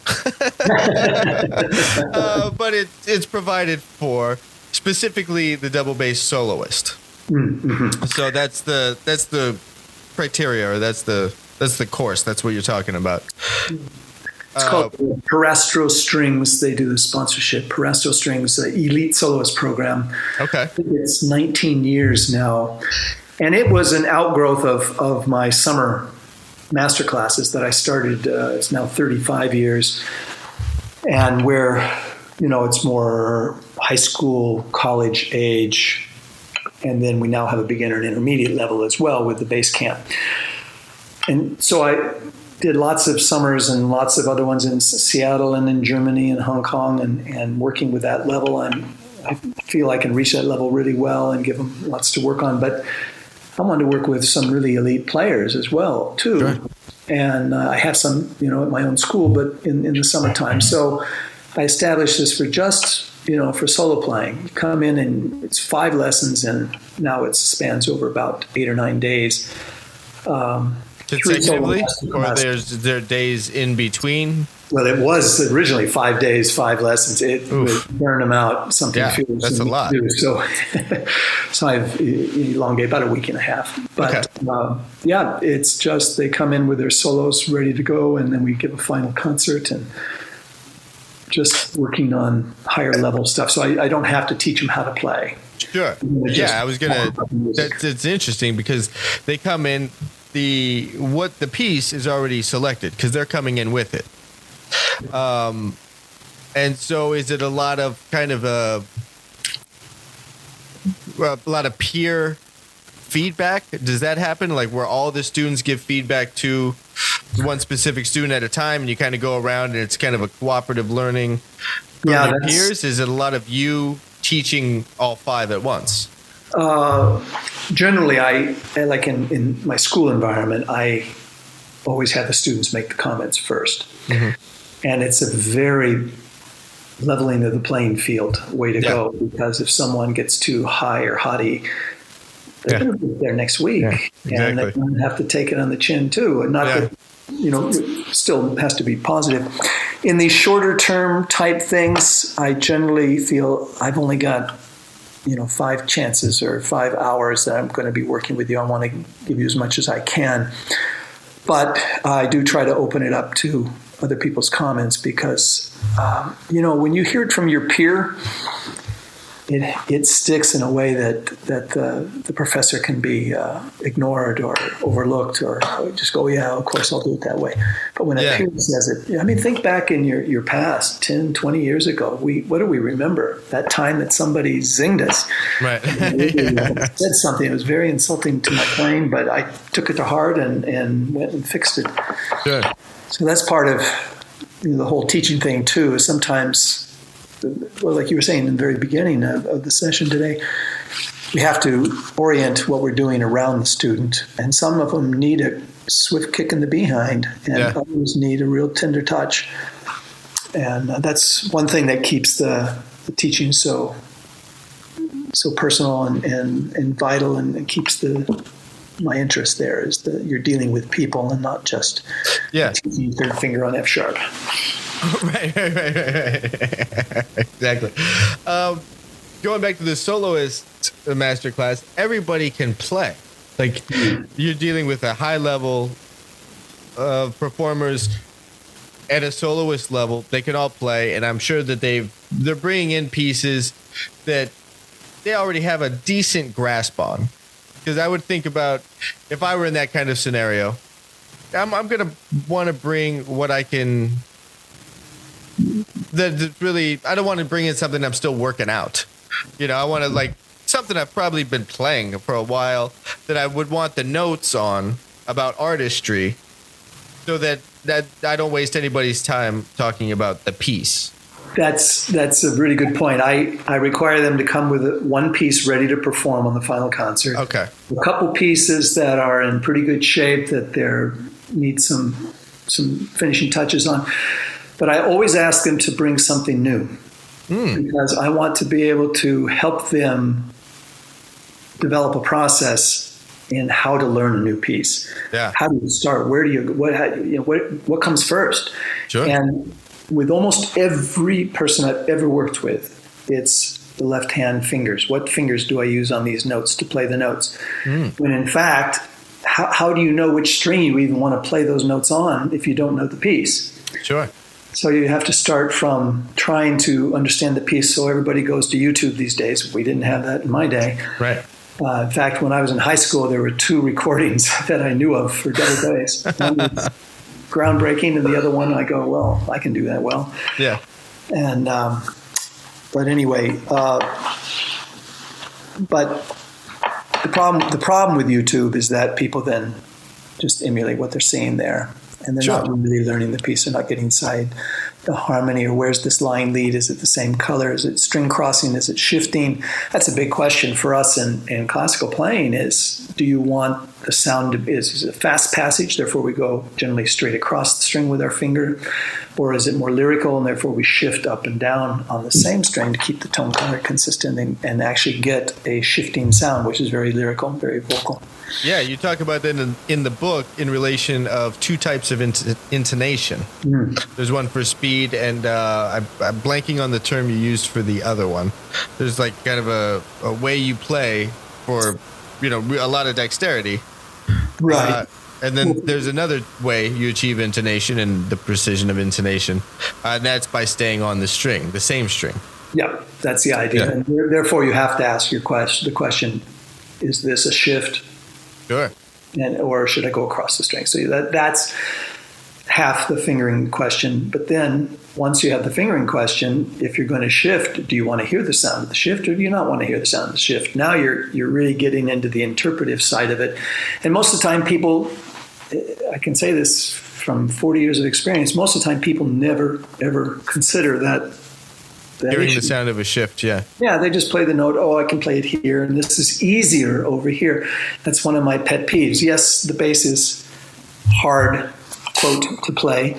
but it's provided for specifically the double bass soloist. Mm-hmm. So that's the criteria, or that's the course. That's what you're talking about. It's called Parastro Strings. They do the sponsorship. Parastro Strings, Elite Soloist Program. Okay. I think it's 19 years now. And it was an outgrowth of my summer master classes that I started. It's now 35 years. And where, it's more high school, college age. And then we now have a beginner and intermediate level as well with the bass camp. And so I did lots of summers and lots of other ones in Seattle and in Germany and Hong Kong, and working with that level. I feel I can reach that level really well and give them lots to work on. But I want to work with some really elite players as well, too. Sure. And I have some, at my own school, but in the summertime. So I established this for just, for solo playing. You come in and it's 5 lessons, and now it spans over about 8 or 9 days. Consecutively, or there days in between? Well, it was originally 5 days, 5 lessons. It would burn them out. That's a lot. So I've elongated about a week and a half. But it's just they come in with their solos ready to go, and then we give a final concert and just working on higher level stuff. So I don't have to teach them how to play. Sure. Yeah, I was gonna. That's interesting because they come in. The piece is already selected because they're coming in with it. And so is it a lot of kind of a lot of peer feedback? Does that happen? Like where all the students give feedback to one specific student at a time, and you kind of go around and it's kind of a cooperative learning from your peers? Is it a lot of you teaching all 5 at once? Generally, I like in my school environment, I always have the students make the comments first. Mm-hmm. And it's a very leveling of the playing field way to go, because if someone gets too high or haughty, they're going to be there next week. Yeah, exactly. And they're going to have to take it on the chin too. And not that, it still has to be positive. In these shorter term type things, I generally feel I've only got 5 chances or 5 hours that I'm going to be working with you. I want to give you as much as I can. But I do try to open it up to other people's comments because, when you hear it from your peer, it sticks in a way that the professor can be ignored or overlooked or just go, of course I'll do it that way. But when a peer says it, think back in your past, 10, 20 years ago, what do we remember? That time that somebody zinged us. Right. Said something. It was very insulting to my playing, but I took it to heart and went and fixed it. Good. So that's part of the whole teaching thing too, is sometimes, well, like you were saying in the very beginning of the session today, we have to orient what we're doing around the student. And some of them need a swift kick in the behind, and others need a real tender touch. And that's one thing that keeps the teaching so personal and vital, and keeps my interest there, is that you're dealing with people and not just teaching third finger on F sharp. Right. Exactly. Going back to the soloist masterclass, everybody can play. Like you're dealing with a high level of performers at a soloist level. They can all play, and I'm sure that they're bringing in pieces that they already have a decent grasp on. Because I would think about if I were in that kind of scenario, I'm going to want to bring what I can. That really, I don't want to bring in something I'm still working out. I want to something I've probably been playing for a while that I would want the notes on about artistry, so that I don't waste anybody's time talking about the piece. That's a really good point. I require them to come with one piece ready to perform on the final concert. Okay. A couple pieces that are in pretty good shape, that they're need some finishing touches on. But I always ask them to bring something new because I want to be able to help them develop a process in how to learn a new piece. Yeah. How do you start? Where do you what comes first? Sure. And with almost every person I've ever worked with, it's the left-hand fingers. What fingers do I use on these notes to play the notes? When in fact, how do you know which string you even want to play those notes on if you don't know the piece? Sure. So you have to start from trying to understand the piece. So everybody goes to YouTube these days. We didn't have that in my day. Right. In fact, when I was in high school, there were 2 recordings that I knew of for double bass. One was groundbreaking, and the other one I go, well, I can do that well. Yeah. And but anyway, but the problem with YouTube is that people then just emulate what they're seeing there, and they're not really learning the piece. They're not getting inside the harmony, or where's this line lead? Is it the same color? Is it string crossing? Is it shifting? That's a big question for us in classical playing is, do you want the sound to be, is it a fast passage, therefore we go generally straight across the string with our finger, or is it more lyrical and therefore we shift up and down on the same string to keep the tone color consistent and actually get a shifting sound, which is very lyrical, very vocal. Yeah, you talk about that in the book in relation of 2 types of intonation. There's one for speed, and I'm blanking on the term you used for the other one. There's like kind of a way you play for, a lot of dexterity. Right. And then there's another way you achieve intonation and the precision of intonation, and that's by staying on the string, the same string. Yeah, that's the idea. Yeah. And therefore you have to ask the question, is this a shift? Sure. Or should I go across the string? So that's half the fingering question. But then once you have the fingering question, if you're going to shift, do you want to hear the sound of the shift or do you not want to hear the sound of the shift? Now you're really getting into the interpretive side of it. And most of the time people, I can say this from 40 years of experience, most of the time people never, ever consider that hearing issue. the sound of a shift, yeah. Yeah, they just play the note, I can play it here, and this is easier over here. That's one of my pet peeves. Yes, the bass is hard, quote, to play,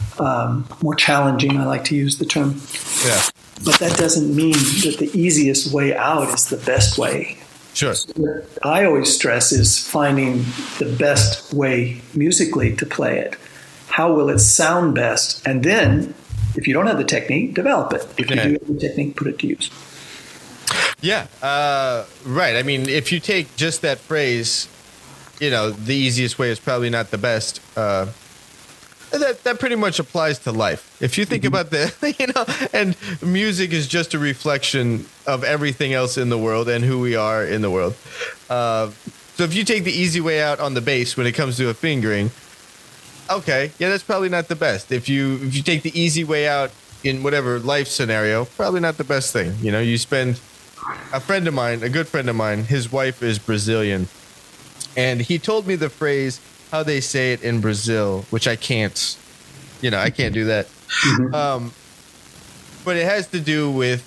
more challenging, I like to use the term. Yeah. But that doesn't mean that the easiest way out is the best way. Sure. What I always stress is finding the best way musically to play it. How will it sound best? And then, if you don't have the technique, develop it. If you do have the technique, put it to use. Yeah, right. I mean, if you take just that phrase, the easiest way is probably not the best. That pretty much applies to life. If you think about and music is just a reflection of everything else in the world and who we are in the world. So if you take the easy way out on the bass when it comes to a fingering, okay, yeah, that's probably not the best. If you take the easy way out in whatever life scenario, probably not the best thing. You spend a good friend of mine, his wife is Brazilian, and he told me the phrase, how they say it in Brazil, which I can't, I can't do that. But it has to do with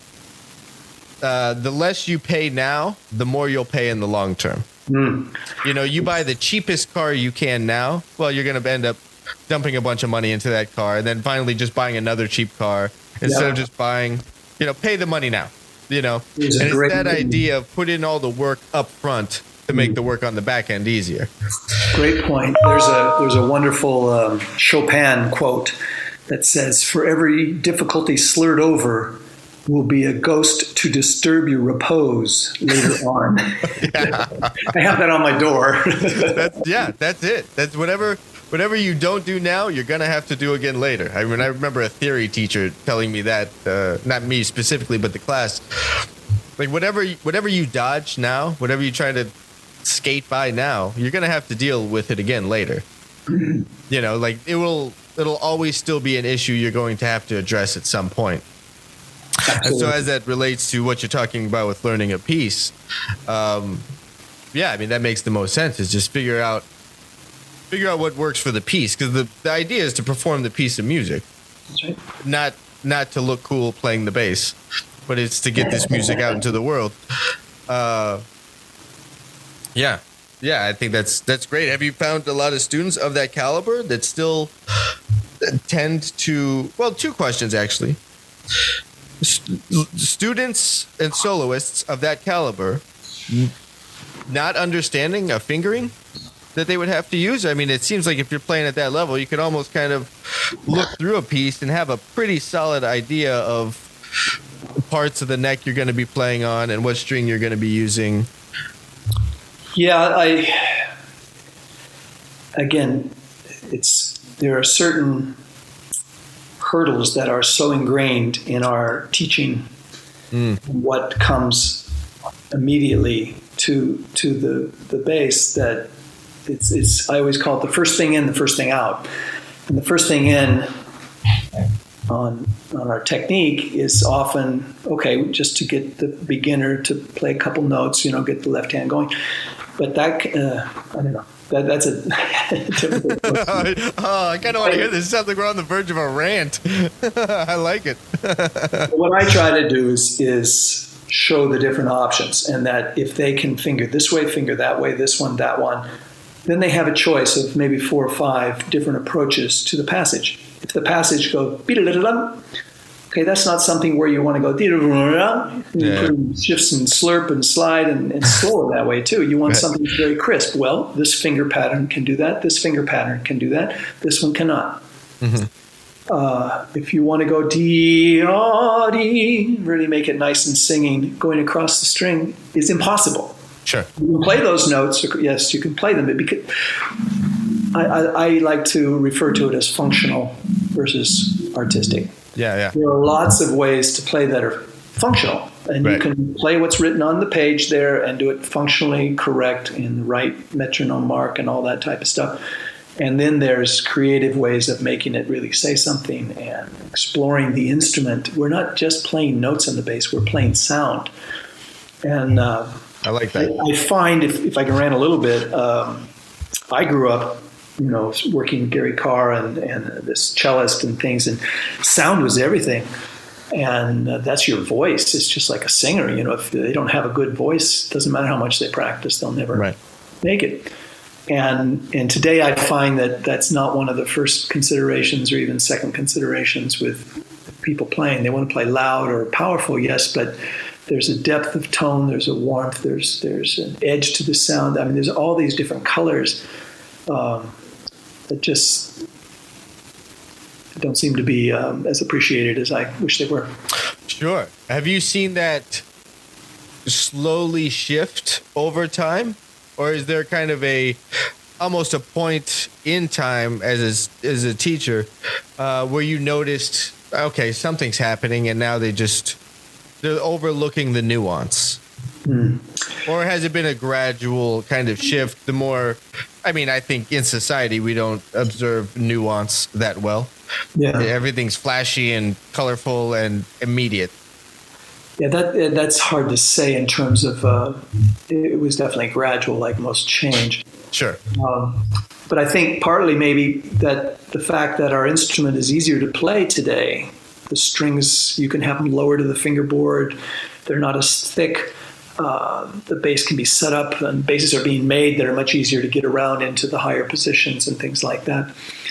the less you pay now, the more you'll pay in the long term. You buy the cheapest car you can now, well, you're going to end up dumping a bunch of money into that car and then finally just buying another cheap car instead of just buying, pay the money now, And it's that idea of put in all the work up front to make the work on the back end easier. Great point. There's a wonderful Chopin quote that says, for every difficulty slurred over will be a ghost to disturb your repose later on. I have that on my door. That's it. That's whatever you don't do now, you're going to have to do again later. I mean, I remember a theory teacher telling me that, not me specifically, but the class, like whatever you dodge now, whatever you try to skate by now, you're going to have to deal with it again later. Like it'll always still be an issue you're going to have to address at some point. And so as that relates to what you're talking about with learning a piece, I mean, that makes the most sense, is just figure out what works for the piece. Because the idea is to perform the piece of music. That's right. Not to look cool playing the bass, but it's to get this music out into the world. Yeah, I think that's great. Have you found a lot of students of that caliber that still tend to, well, two questions actually. Students and soloists of that caliber not understanding a fingering that they would have to use? I mean, it seems like if you're playing at that level, you can almost kind of look through a piece and have a pretty solid idea of parts of the neck you're going to be playing on and what string you're going to be using. Yeah, there are certain hurdles that are so ingrained in our teaching. What comes immediately to the bass that it's I always call it the first thing in, the first thing out. And the first thing in on our technique is often, okay, just to get the beginner to play a couple notes, get the left hand going. But that, I don't know. That's a difficult question. I kind of want to hear this. It sounds like we're on the verge of a rant. I like it. What I try to do is show the different options, and that if they can finger this way, finger that way, this one, that one, then they have a choice of maybe 4 or 5 different approaches to the passage. If the passage goes, okay, that's not something where you want to go, shifts and slurp and slide and slower that way too. You want something that's very crisp. Well, this finger pattern can do that. This finger pattern can do that. This one cannot. If you want to go D, really make it nice and singing, going across the string is impossible. Sure. You can play those notes. Yes, you can play them. But because I like to refer to it as functional versus artistic. Yeah. There are lots of ways to play that are functional. And you can play what's written on the page there and do it functionally correct in the right metronome mark and all that type of stuff. And then there's creative ways of making it really say something and exploring the instrument. We're not just playing notes on the bass, we're playing sound. And I like that. I find, if I can rant a little bit, I grew up, working with Gary Carr and this cellist and things, and sound was everything. And that's your voice. It's just like a singer. If they don't have a good voice, it doesn't matter how much they practice, they'll never make it. And today I find that that's not one of the first considerations or even second considerations with people playing. They want to play loud or powerful, yes, but there's a depth of tone, there's a warmth, there's an edge to the sound. I mean, there's all these different colors that just don't seem to be as appreciated as I wish they were. Sure. Have you seen that slowly shift over time? Or is there kind of almost a point in time as a teacher where you noticed, okay, something's happening and now they're overlooking the nuance? Or has it been a gradual kind of shift? I think in society we don't observe nuance that well. Yeah. Everything's flashy and colorful and immediate. Yeah, that's hard to say in terms of it was definitely gradual, like most change. Sure. But I think partly maybe that the fact that our instrument is easier to play today, the strings, you can have them lower to the fingerboard, they're not as thick. The bass can be set up, and basses are being made that are much easier to get around into the higher positions and things like that.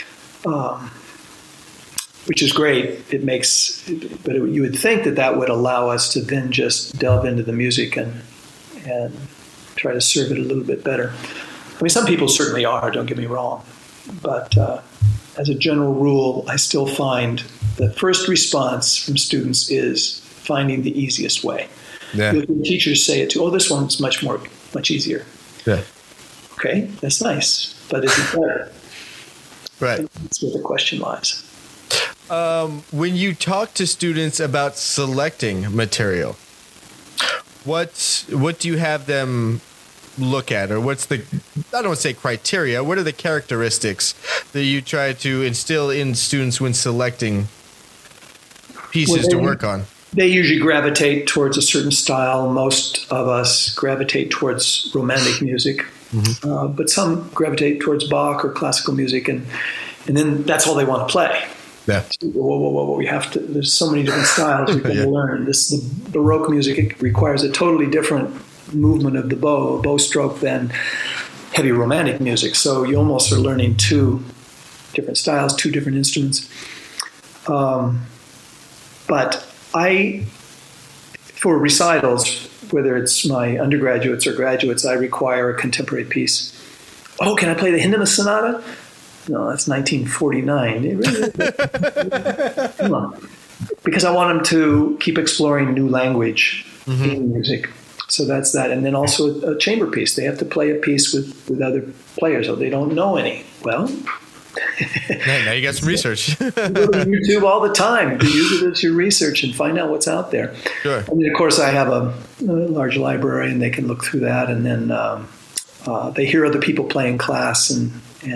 Which is great. But you would think that would allow us to then just delve into the music and try to serve it a little bit better. I mean, some people certainly are, don't get me wrong. But as a general rule, I still find the first response from students is finding the easiest way. Yeah. The teachers say it too, this one's much easier. Yeah. Okay, that's nice. But is it better? Right. That's where the question lies. When you talk to students about selecting material, what do you have them look at, or what's I don't want to say criteria, what are the characteristics that you try to instill in students when selecting pieces to work on? They usually gravitate towards a certain style. Most of us gravitate towards romantic music, but some gravitate towards Bach or classical music, and then that's all they want to play. Yeah. Whoa, we have to. There's so many different styles we can learn. The Baroque music, it requires a totally different movement of the bow stroke than heavy romantic music. So you almost are learning two different styles, two different instruments. But for recitals, whether it's my undergraduates or graduates, I require a contemporary piece. Oh, can I play the Hindenburg Sonata? No, that's 1949. Come on. Because I want them to keep exploring new language in music. So that's that. And then also a chamber piece. They have to play a piece with other players, or they don't know any. Well, now you got some research. You go to YouTube all the time. You use it as your research and find out what's out there. Sure. I mean, of course, I have a large library, and they can look through that. And then they hear other people play in class, and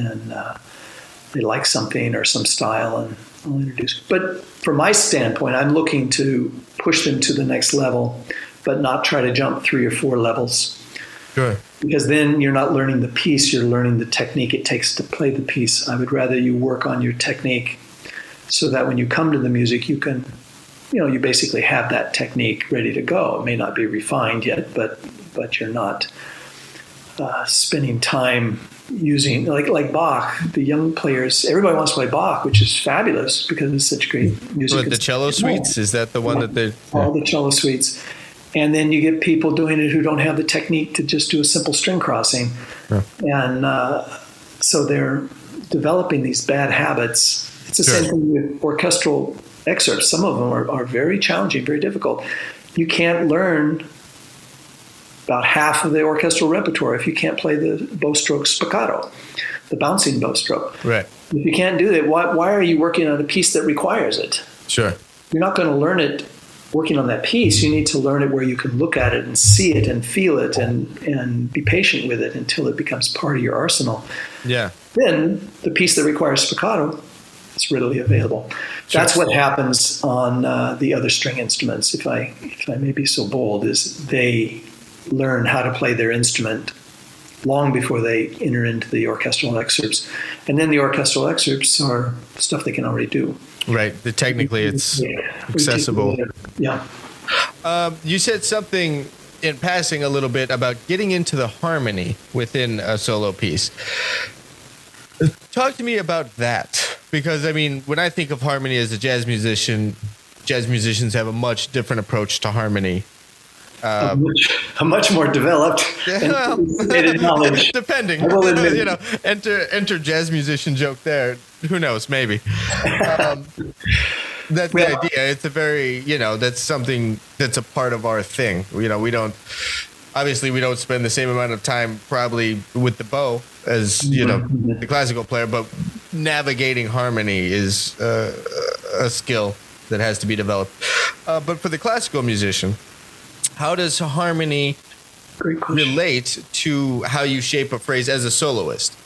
they like something or some style, and I'll introduce. But from my standpoint, I'm looking to push them to the next level, but not try to jump 3 or 4 levels. Sure. Because then you're not learning the piece, you're learning the technique it takes to play the piece. I would rather you work on your technique so that when you come to the music, you can, you basically have that technique ready to go. It may not be refined yet, but you're not spending time using, like Bach, the young players, everybody wants to play Bach, which is fabulous because it's such great music. What, the cello suites? Is that the one that they... All the cello suites. And then you get people doing it who don't have the technique to just do a simple string crossing. Yeah. And so they're developing these bad habits. It's the same thing with orchestral excerpts. Some of them are very challenging, very difficult. You can't learn about half of the orchestral repertoire if you can't play the bow stroke spiccato, the bouncing bow stroke. Right. If you can't do that, why are you working on a piece that requires it? Sure. You're not going to learn it working on that piece. You need to learn it where you can look at it and see it and feel it and be patient with it until it becomes part of your arsenal. Yeah. Then the piece that requires spiccato is readily available. Sure. That's what happens on the other string instruments, if I may be so bold, is they learn how to play their instrument long before they enter into the orchestral excerpts. And then the orchestral excerpts are stuff they can already do. Right. Technically, it's accessible. Yeah. You said something in passing a little bit about getting into the harmony within a solo piece. Talk to me about that. Because, I mean, when I think of harmony as a jazz musician, jazz musicians have a much different approach to harmony. A much more developed and sophisticated knowledge. Depending, enter jazz musician joke there. Who knows? Maybe. That's the idea. It's a very, that's something that's a part of our thing. We don't spend the same amount of time probably with the bow as the classical player, but navigating harmony is a skill that has to be developed. But for the classical musician, how does harmony relate to how you shape a phrase as a soloist?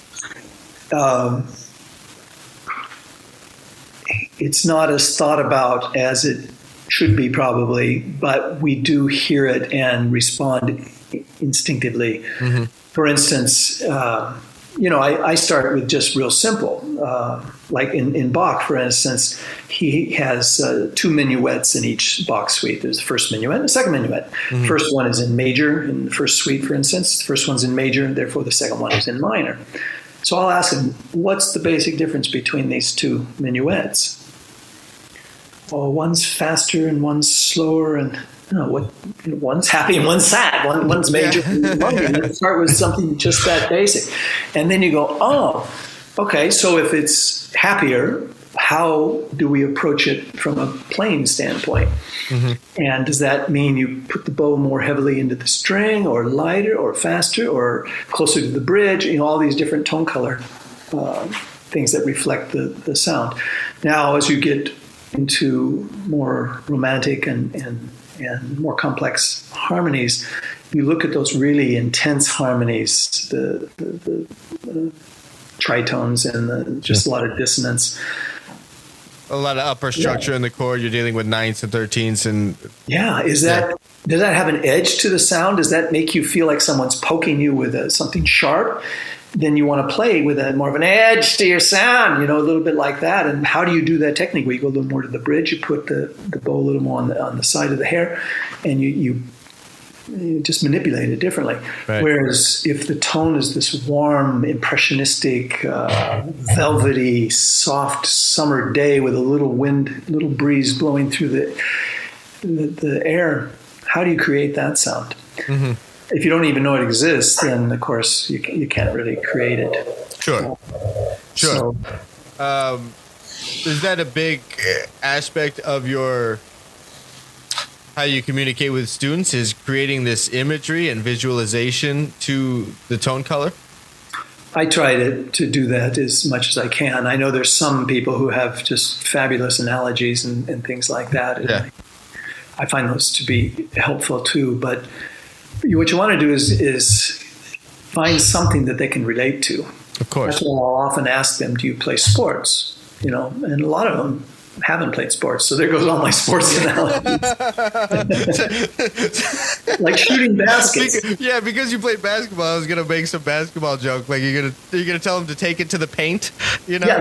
It's not as thought about as it should be probably, but we do hear it and respond instinctively. Mm-hmm. For instance, I start with just real simple. Like in Bach, for instance, he has 2 minuets in each Bach suite. There's the first minuet and the second minuet. Mm-hmm. The first one is in major in the first suite, for instance. The first one's in major, and therefore the second one is in minor. So I'll ask him, what's the basic difference between these 2 minuets? Oh, one's faster and one's slower, and one's happy and one's sad. One's major. Let's start with something just that basic. And then you go, oh, okay, so if it's happier, how do we approach it from a playing standpoint? Mm-hmm. And does that mean you put the bow more heavily into the string, or lighter, or faster, or closer to the bridge? All these different tone color things that reflect the sound. Now, as you get into more romantic and more complex harmonies, you look at those really intense harmonies, the tritones and just a lot of dissonance. A lot of upper structure in the chord. You're dealing with 9ths and 13ths, and does that have an edge to the sound? Does that make you feel like someone's poking you with something sharp? Then you want to play with more of an edge to your sound, a little bit like that. And how do you do that technique? Where you go a little more to the bridge, you put the bow a little more on the side of the hair, and you you just manipulate it differently. Right. Whereas if the tone is this warm, impressionistic, velvety, soft summer day with a little wind, little breeze blowing through the air, how do you create that sound? Mm-hmm. If you don't even know it exists, then of course you can't really create it. Sure. So, is that a big aspect of how you communicate with students, is creating this imagery and visualization to the tone color? I try to do that as much as I can. I know there's some people who have just fabulous analogies and things like that. And yeah. I find those to be helpful too. But what you want to do is find something that they can relate to. Of course. That's why I'll often ask them, do you play sports? And a lot of them haven't played sports. So there goes all my sports analogies. Like shooting baskets. Yeah, because you played basketball, I was going to make some basketball joke. Like you're gonna tell them to take it to the paint, you know? Yeah,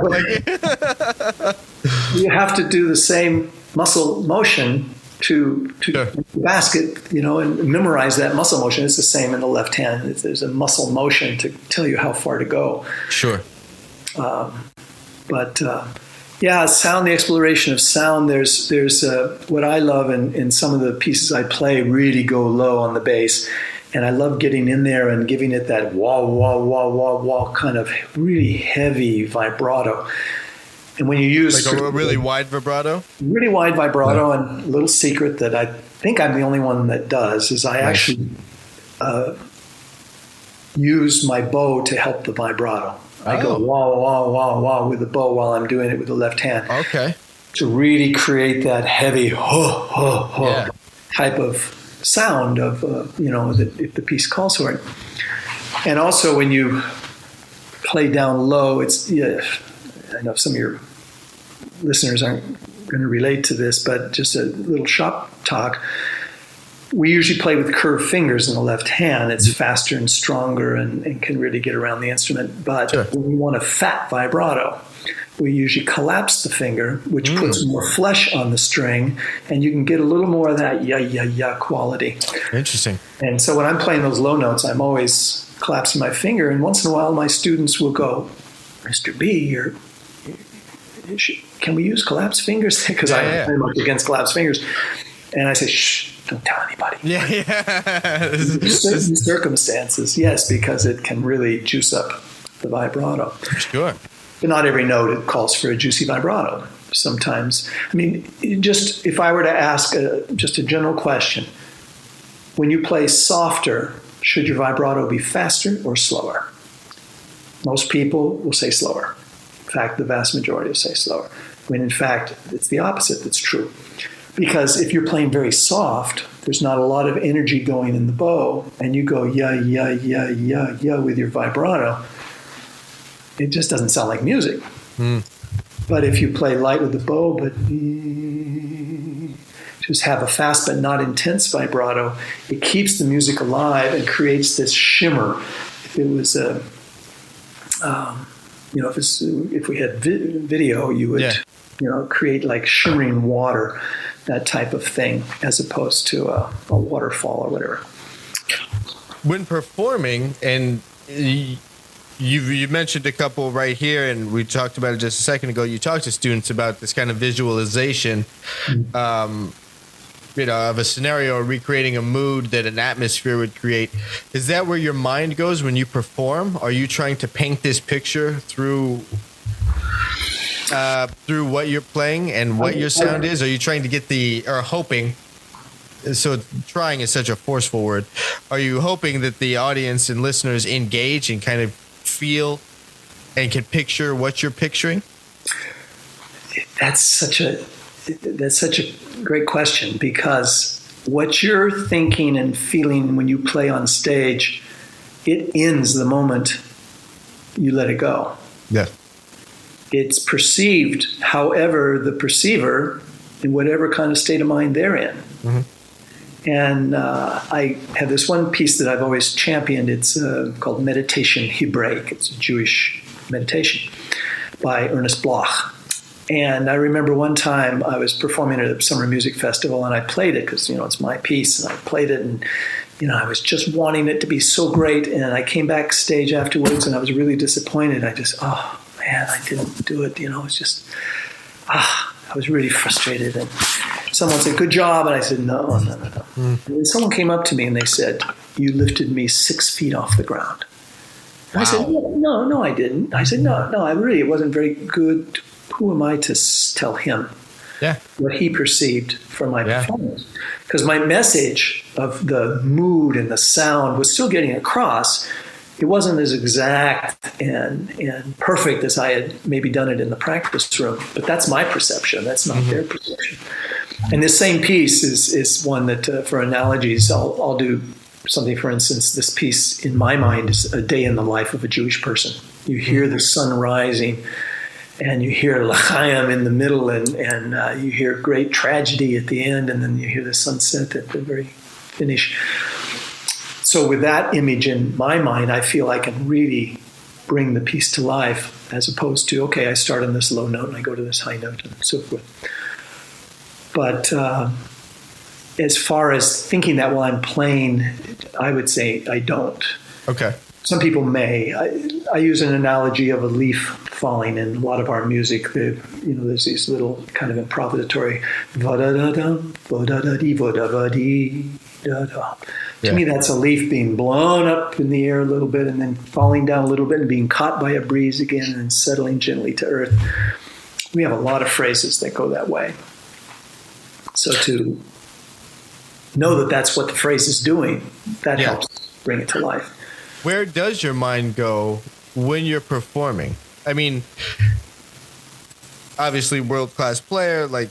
you have to do the same muscle motion to sure. the basket, and memorize that muscle motion. It's the same in the left hand. There's a muscle motion to tell you how far to go. Sure. Sound, the exploration of sound. There's what I love in some of the pieces I play really go low on the bass. And I love getting in there and giving it that wah, wah, wah, wah, wah kind of really heavy vibrato. And when you use like a really wide vibrato? Really wide vibrato, and a little secret that I think I'm the only one that does is I actually use my bow to help the vibrato. I go wah, wah, wah, wah with the bow while I'm doing it with the left hand. Okay. To really create that heavy type of sound of, if the piece calls for it. And also when you play down low, I know some of your listeners aren't going to relate to this, but just a little shop talk. We usually play with curved fingers in the left hand. It's faster and stronger and can really get around the instrument. But sure. when we want a fat vibrato, we usually collapse the finger, which puts more flesh on the string, and you can get a little more of that ya quality. Interesting. And so when I'm playing those low notes, I'm always collapsing my finger, and once in a while my students will go, Mr. B, can we use collapsed fingers? Because I'm very much against collapsed fingers. And I say, shh, don't tell anybody. Yeah. In certain circumstances, yes, because it can really juice up the vibrato. Sure. But not every note it calls for a juicy vibrato. Sometimes, just if I were to ask just a general question, when you play softer, should your vibrato be faster or slower? Most people will say slower. In fact, the vast majority will say slower. When in fact, it's the opposite that's true. Because if you're playing very soft, there's not a lot of energy going in the bow, and you go ya with your vibrato, it just doesn't sound like music. But if you play light with the bow, but just have a fast but not intense vibrato, it keeps the music alive and creates this shimmer. If it was if we had video, you would create like shimmering water, that type of thing, as opposed to a waterfall or whatever. When performing, and you mentioned a couple right here, and we talked about it just a second ago. You talked to students about this kind of visualization, of a scenario, or recreating a mood that an atmosphere would create. Is that where your mind goes when you perform? Are you trying to paint this picture through what you're playing and what your sound is? Are you trying to get hoping? So trying is such a forceful word. Are you hoping that the audience and listeners engage and kind of feel and can picture what you're picturing? That's such a great question, because what you're thinking and feeling when you play on stage, it ends the moment you let it go. Yeah. It's perceived, however, the perceiver, in whatever kind of state of mind they're in. Mm-hmm. And I have this one piece that I've always championed. It's called Meditation Hebraic. It's a Jewish meditation by Ernest Bloch. And I remember one time I was performing at a summer music festival, and I played it because, it's my piece, and I played it, and I was just wanting it to be so great. And I came backstage afterwards and I was really disappointed. I just, oh man, I didn't do it. It's just, I was really frustrated. And someone said, good job. And I said, no. And then someone came up to me and they said, you lifted me 6 feet off the ground. Wow. I said, no, I didn't. I said, no, it wasn't very good. Who am I to tell him what he perceived from my performance? Because my message of the mood and the sound was still getting across. It wasn't as exact and perfect as I had maybe done it in the practice room, but that's my perception. That's not their perception. And this same piece is one that, for analogies, I'll do something. For instance, this piece in my mind is a day in the life of a Jewish person. You hear the sun rising, and you hear L'chaim in the middle, and you hear great tragedy at the end, and then you hear the sunset at the very finish. So with that image in my mind, I feel I can really bring the piece to life, as opposed to, okay, I start on this low note and I go to this high note and so forth. But as far as thinking that while I'm playing, I would say I don't. Okay. Some people may. I use an analogy of a leaf falling in a lot of our music. There's these little kind of improvisatory va-da-da-dum, va-da-da-dee, va-da-va-dee, da-da. To me, that's a leaf being blown up in the air a little bit and then falling down a little bit and being caught by a breeze again and then settling gently to earth. We have a lot of phrases that go that way. So to know that that's what the phrase is doing, that helps bring it to life. Where does your mind go when you're performing? I mean, obviously world-class player, like,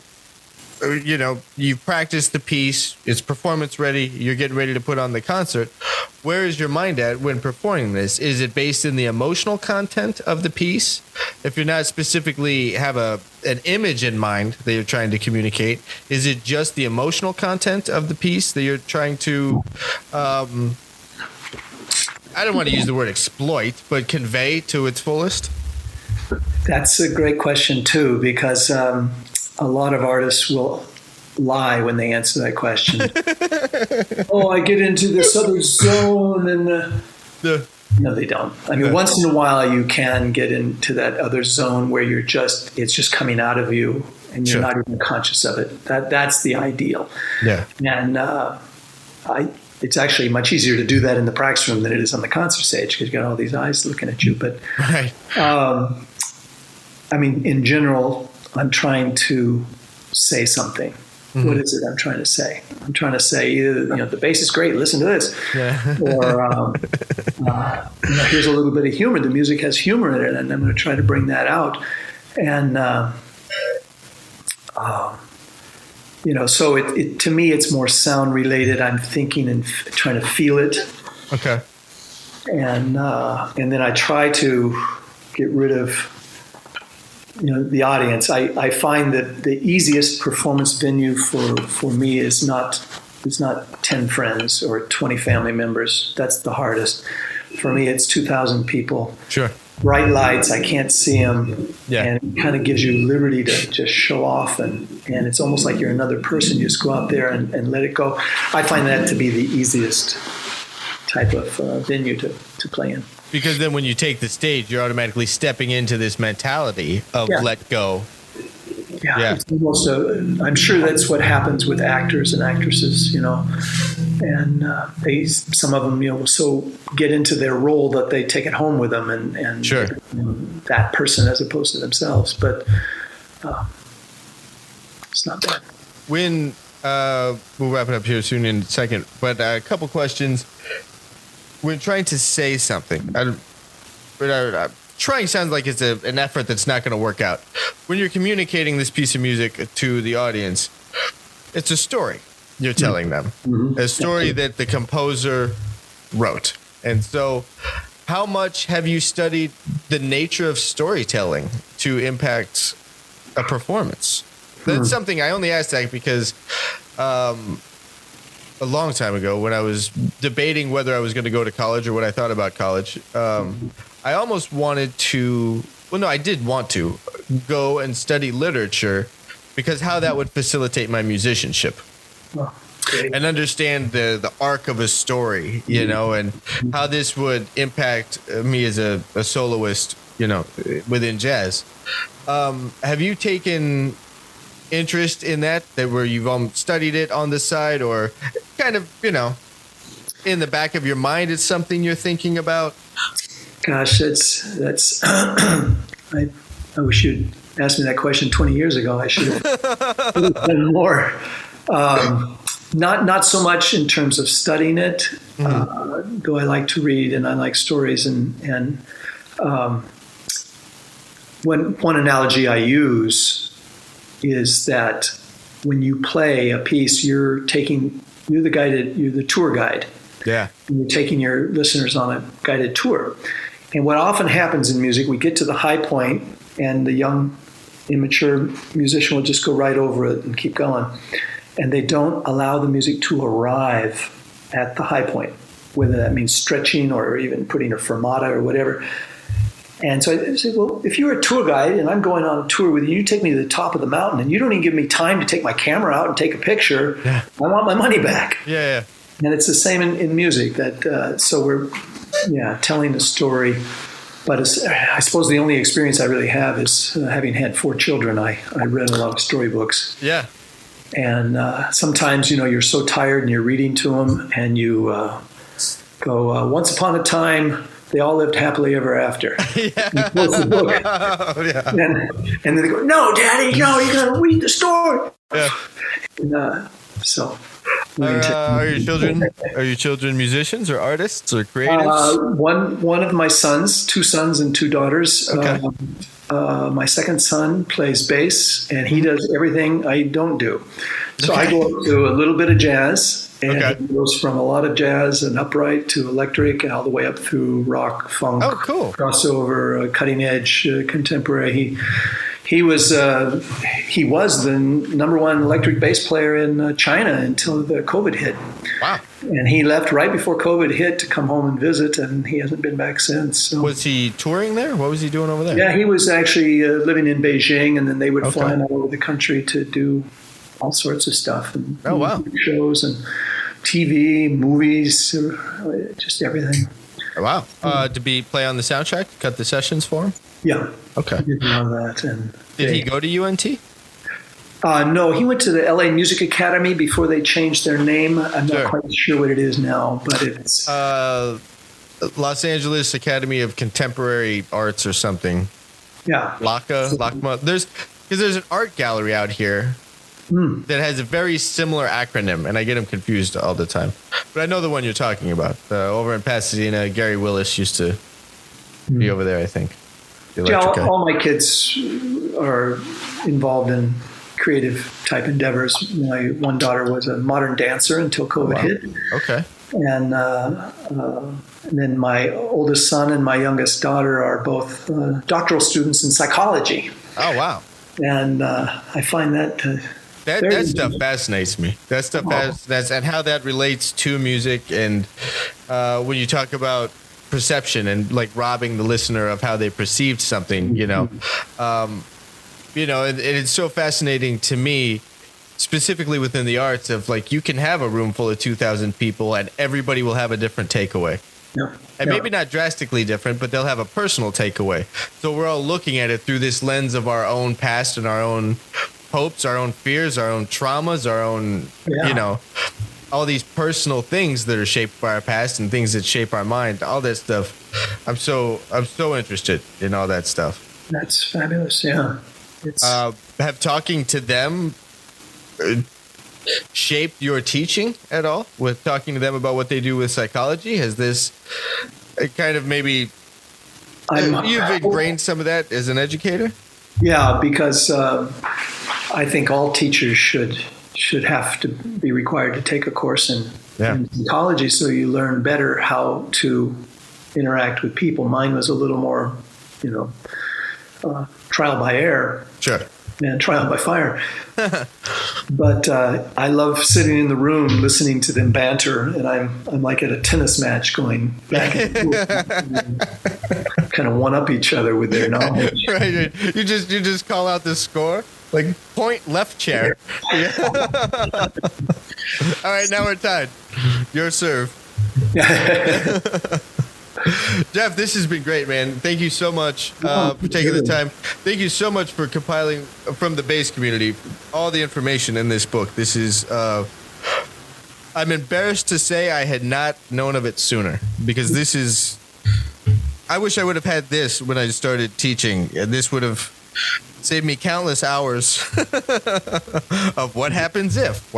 you've practiced the piece, it's performance ready, you're getting ready to put on the concert. Where is your mind at when performing this? Is it based in the emotional content of the piece? If you're not specifically have an image in mind that you're trying to communicate, is it just the emotional content of the piece that you're trying to, I don't want to use the word exploit, but convey to its fullest? That's a great question too, because a lot of artists will lie when they answer that question. I get into this other zone and no, they don't. I mean, once in a while you can get into that other zone where it's just coming out of you and you're not even conscious of it. That's the ideal. Yeah. And it's actually much easier to do that in the practice room than it is on the concert stage because you got all these eyes looking at you. But I mean, in general, I'm trying to say something. Mm-hmm. What is it I'm trying to say? I'm trying to say either, the bass is great, listen to this. Yeah. Or, here's a little bit of humor. The music has humor in it, and I'm going to try to bring that out. And, so it to me, it's more sound related. I'm thinking and trying to feel it. Okay. And then I try to get rid of the audience. I find that the easiest performance venue for me is not 10 friends or 20 family members. That's the hardest. For me, it's 2,000 people. Sure. Bright lights, I can't see them. Yeah. And it kind of gives you liberty to just show off. And it's almost like you're another person. You just go out there and let it go. I find that to be the easiest type of venue to play in. Because then when you take the stage, you're automatically stepping into this mentality of let go. Yeah. It's almost I'm sure that's what happens with actors and actresses, and some of them, will so get into their role that they take it home with them and that person as opposed to themselves. But it's not bad. When we'll wrap it up here soon in a second, but a couple questions. When trying to say something, trying sounds like it's an effort that's not going to work out. When you're communicating this piece of music to the audience, it's a story you're telling them, a story that the composer wrote. And so how much have you studied the nature of storytelling to impact a performance? That's something I only asked that because a long time ago when I was debating whether I was going to go to college or what I thought about college, I almost wanted to, I did want to go and study literature because how that would facilitate my musicianship. and understand the arc of a story, and how this would impact me as a soloist, within jazz. Have you taken interest in that where you've studied it on the side, or kind of, in the back of your mind, it's something you're thinking about? Gosh, that's I wish you'd asked me that question 20 years ago. I should have done more. Not so much in terms of studying it, though I like to read and I like stories. And one analogy I use is that when you play a piece, you're the tour guide. Yeah. And you're taking your listeners on a guided tour. And what often happens in music, we get to the high point and the young, immature musician will just go right over it and keep going. And they don't allow the music to arrive at the high point, whether that means stretching or even putting a fermata or whatever. And so I say, well, if you're a tour guide and I'm going on a tour with you, you take me to the top of the mountain and you don't even give me time to take my camera out and take a picture. Yeah. I want my money back. Yeah. And it's the same in music. That so we're telling a story. But I suppose the only experience I really have is having had 4 children. I read a lot of storybooks. Yeah. And sometimes, you're so tired and you're reading to them and you go, once upon a time, they all lived happily ever after. Yeah. You close the book. Oh, yeah. And then they go, no, Daddy, no, you got to read the story. Yeah. And, so... Are your children musicians or artists or creatives? One of my sons, 2 sons and 2 daughters. Okay. My second son plays bass, and he does everything I don't do. So I go up to a little bit of jazz, and he goes from a lot of jazz and upright to electric, and all the way up through rock, funk, crossover, cutting edge, contemporary. He was the number 1 electric bass player in China until the COVID hit. Wow. And he left right before COVID hit to come home and visit, and he hasn't been back since. So. Was he touring there? What was he doing over there? Yeah, he was actually living in Beijing, and then they would fly him all over the country to do all sorts of stuff. And shows and TV, movies, just everything. Oh, wow. To play on the soundtrack, cut the sessions for him? Yeah. Okay. I did know that. And did he go to UNT? No, he went to the LA Music Academy before they changed their name. I'm not quite sure what it is now, but it's Los Angeles Academy of Contemporary Arts or something. Yeah. LACMA. There's an art gallery out here that has a very similar acronym, and I get them confused all the time. But I know the one you're talking about. Over in Pasadena, Gary Willis used to be over there, I think. All my kids are involved in creative type endeavors. My one daughter was a modern dancer until COVID hit. Okay. And then my oldest son and my youngest daughter are both doctoral students in psychology. Oh, wow. And I find that stuff fascinates me. That stuff fascinates, and how that relates to music. And when you talk about perception and like robbing the listener of how they perceived something, it's so fascinating to me, specifically within the arts, of like you can have a room full of 2,000 people and everybody will have a different takeaway. Yeah. And maybe not drastically different, but they'll have a personal takeaway. So we're all looking at it through this lens of our own past and our own hopes, our own fears, our own traumas, our own, all these personal things that are shaped by our past and things that shape our mind, all that stuff. I'm so interested in all that stuff. That's fabulous. Yeah. Have talking to them shaped your teaching at all? With talking to them about what they do with psychology? Has this kind of maybe you've ingrained some of that as an educator? Yeah, because I think all teachers should have to be required to take a course in psychology, so you learn better how to interact with people. Mine was a little more, trial by error. Sure. And trial by fire. But I love sitting in the room listening to them banter, and I'm like at a tennis match going back and forth, kind of one up each other with their knowledge. Right. You just call out the score. Like point left chair. Yeah. All right, now we're tied. Your serve. Jeff, this has been great, man. Thank you so much for taking the time. Thank you so much for compiling from the bass community all the information in this book. This is, I'm embarrassed to say I had not known of it sooner, because this is, I wish I would have had this when I started teaching. This would have saved me countless hours of what happens if.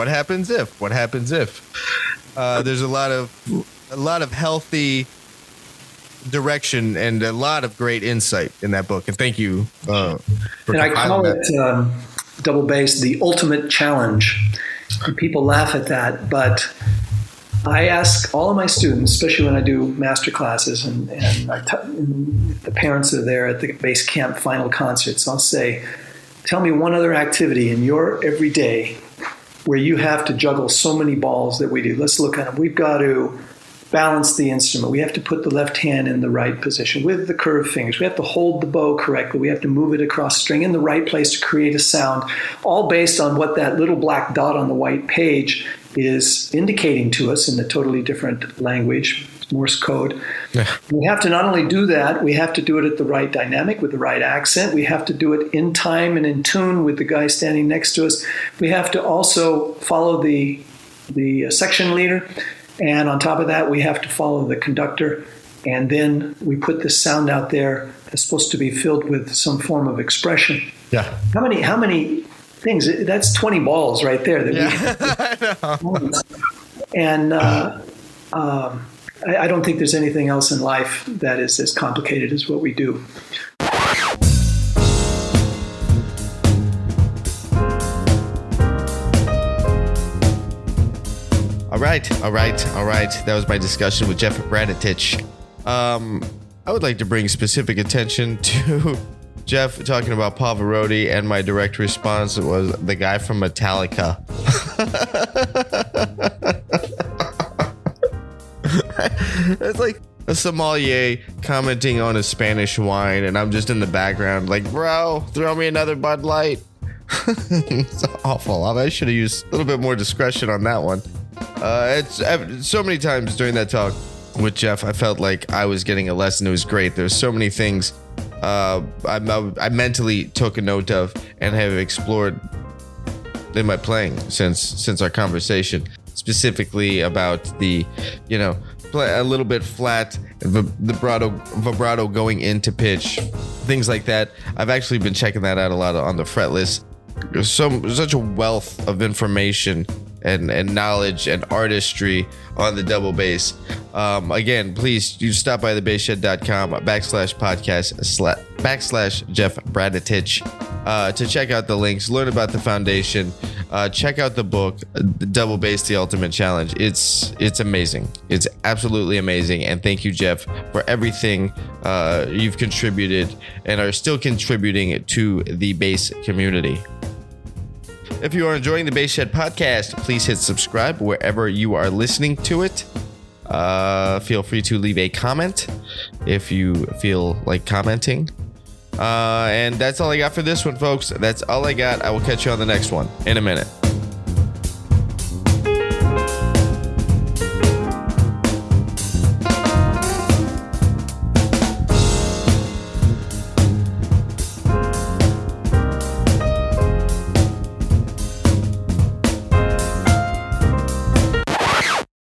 There's a lot of healthy direction and a lot of great insight in that book. And thank you for and I call it Double Bass the ultimate challenge. And people laugh at that, but I ask all of my students, especially when I do master classes, and the parents are there at the bass camp final concerts, I'll say, tell me one other activity in your everyday where you have to juggle so many balls that we do. Let's look at them. We've got to balance the instrument. We have to put the left hand in the right position with the curved fingers. We have to hold the bow correctly. We have to move it across the string in the right place to create a sound, all based on what that little black dot on the white page is indicating to us in a totally different language, Morse code. Yeah. We have to not only do that, we have to do it at the right dynamic with the right accent. We have to do it in time and in tune with the guy standing next to us. We have to also follow the section leader. And on top of that, we have to follow the conductor. And then we put this sound out there that's supposed to be filled with some form of expression. Yeah. How many things? That's 20 balls right there. That we and I don't think there's anything else in life that is as complicated as what we do. All right. That was my discussion with Jeff Braditich. I would like to bring specific attention to Jeff talking about Pavarotti, and my direct response was the guy from Metallica. It's like a sommelier commenting on a Spanish wine, and I'm just in the background like, bro, throw me another Bud Light. It's awful. I should have used a little bit more discretion on that one. So many times during that talk with Jeff, I felt like I was getting a lesson. It was great. There's so many things I mentally took a note of and have explored in my playing since our conversation, specifically about the, a little bit flat vibrato going into pitch, things like that. I've actually been checking that out a lot on the Fretless. There's such a wealth of information and knowledge and artistry on the double bass. Again, please, you stop by thebasshed.com /podcast/ Jeff Braditich to check out the links, learn about the foundation, check out the book, The Double Bass, The Ultimate Challenge. It's amazing. It's absolutely amazing. And thank you, Jeff, for everything you've contributed and are still contributing to the bass community. If you are enjoying the Bass Shed podcast, please hit subscribe wherever you are listening to it. Feel free to leave a comment if you feel like commenting. And that's all I got for this one, folks. That's all I got. I will catch you on the next one in a minute.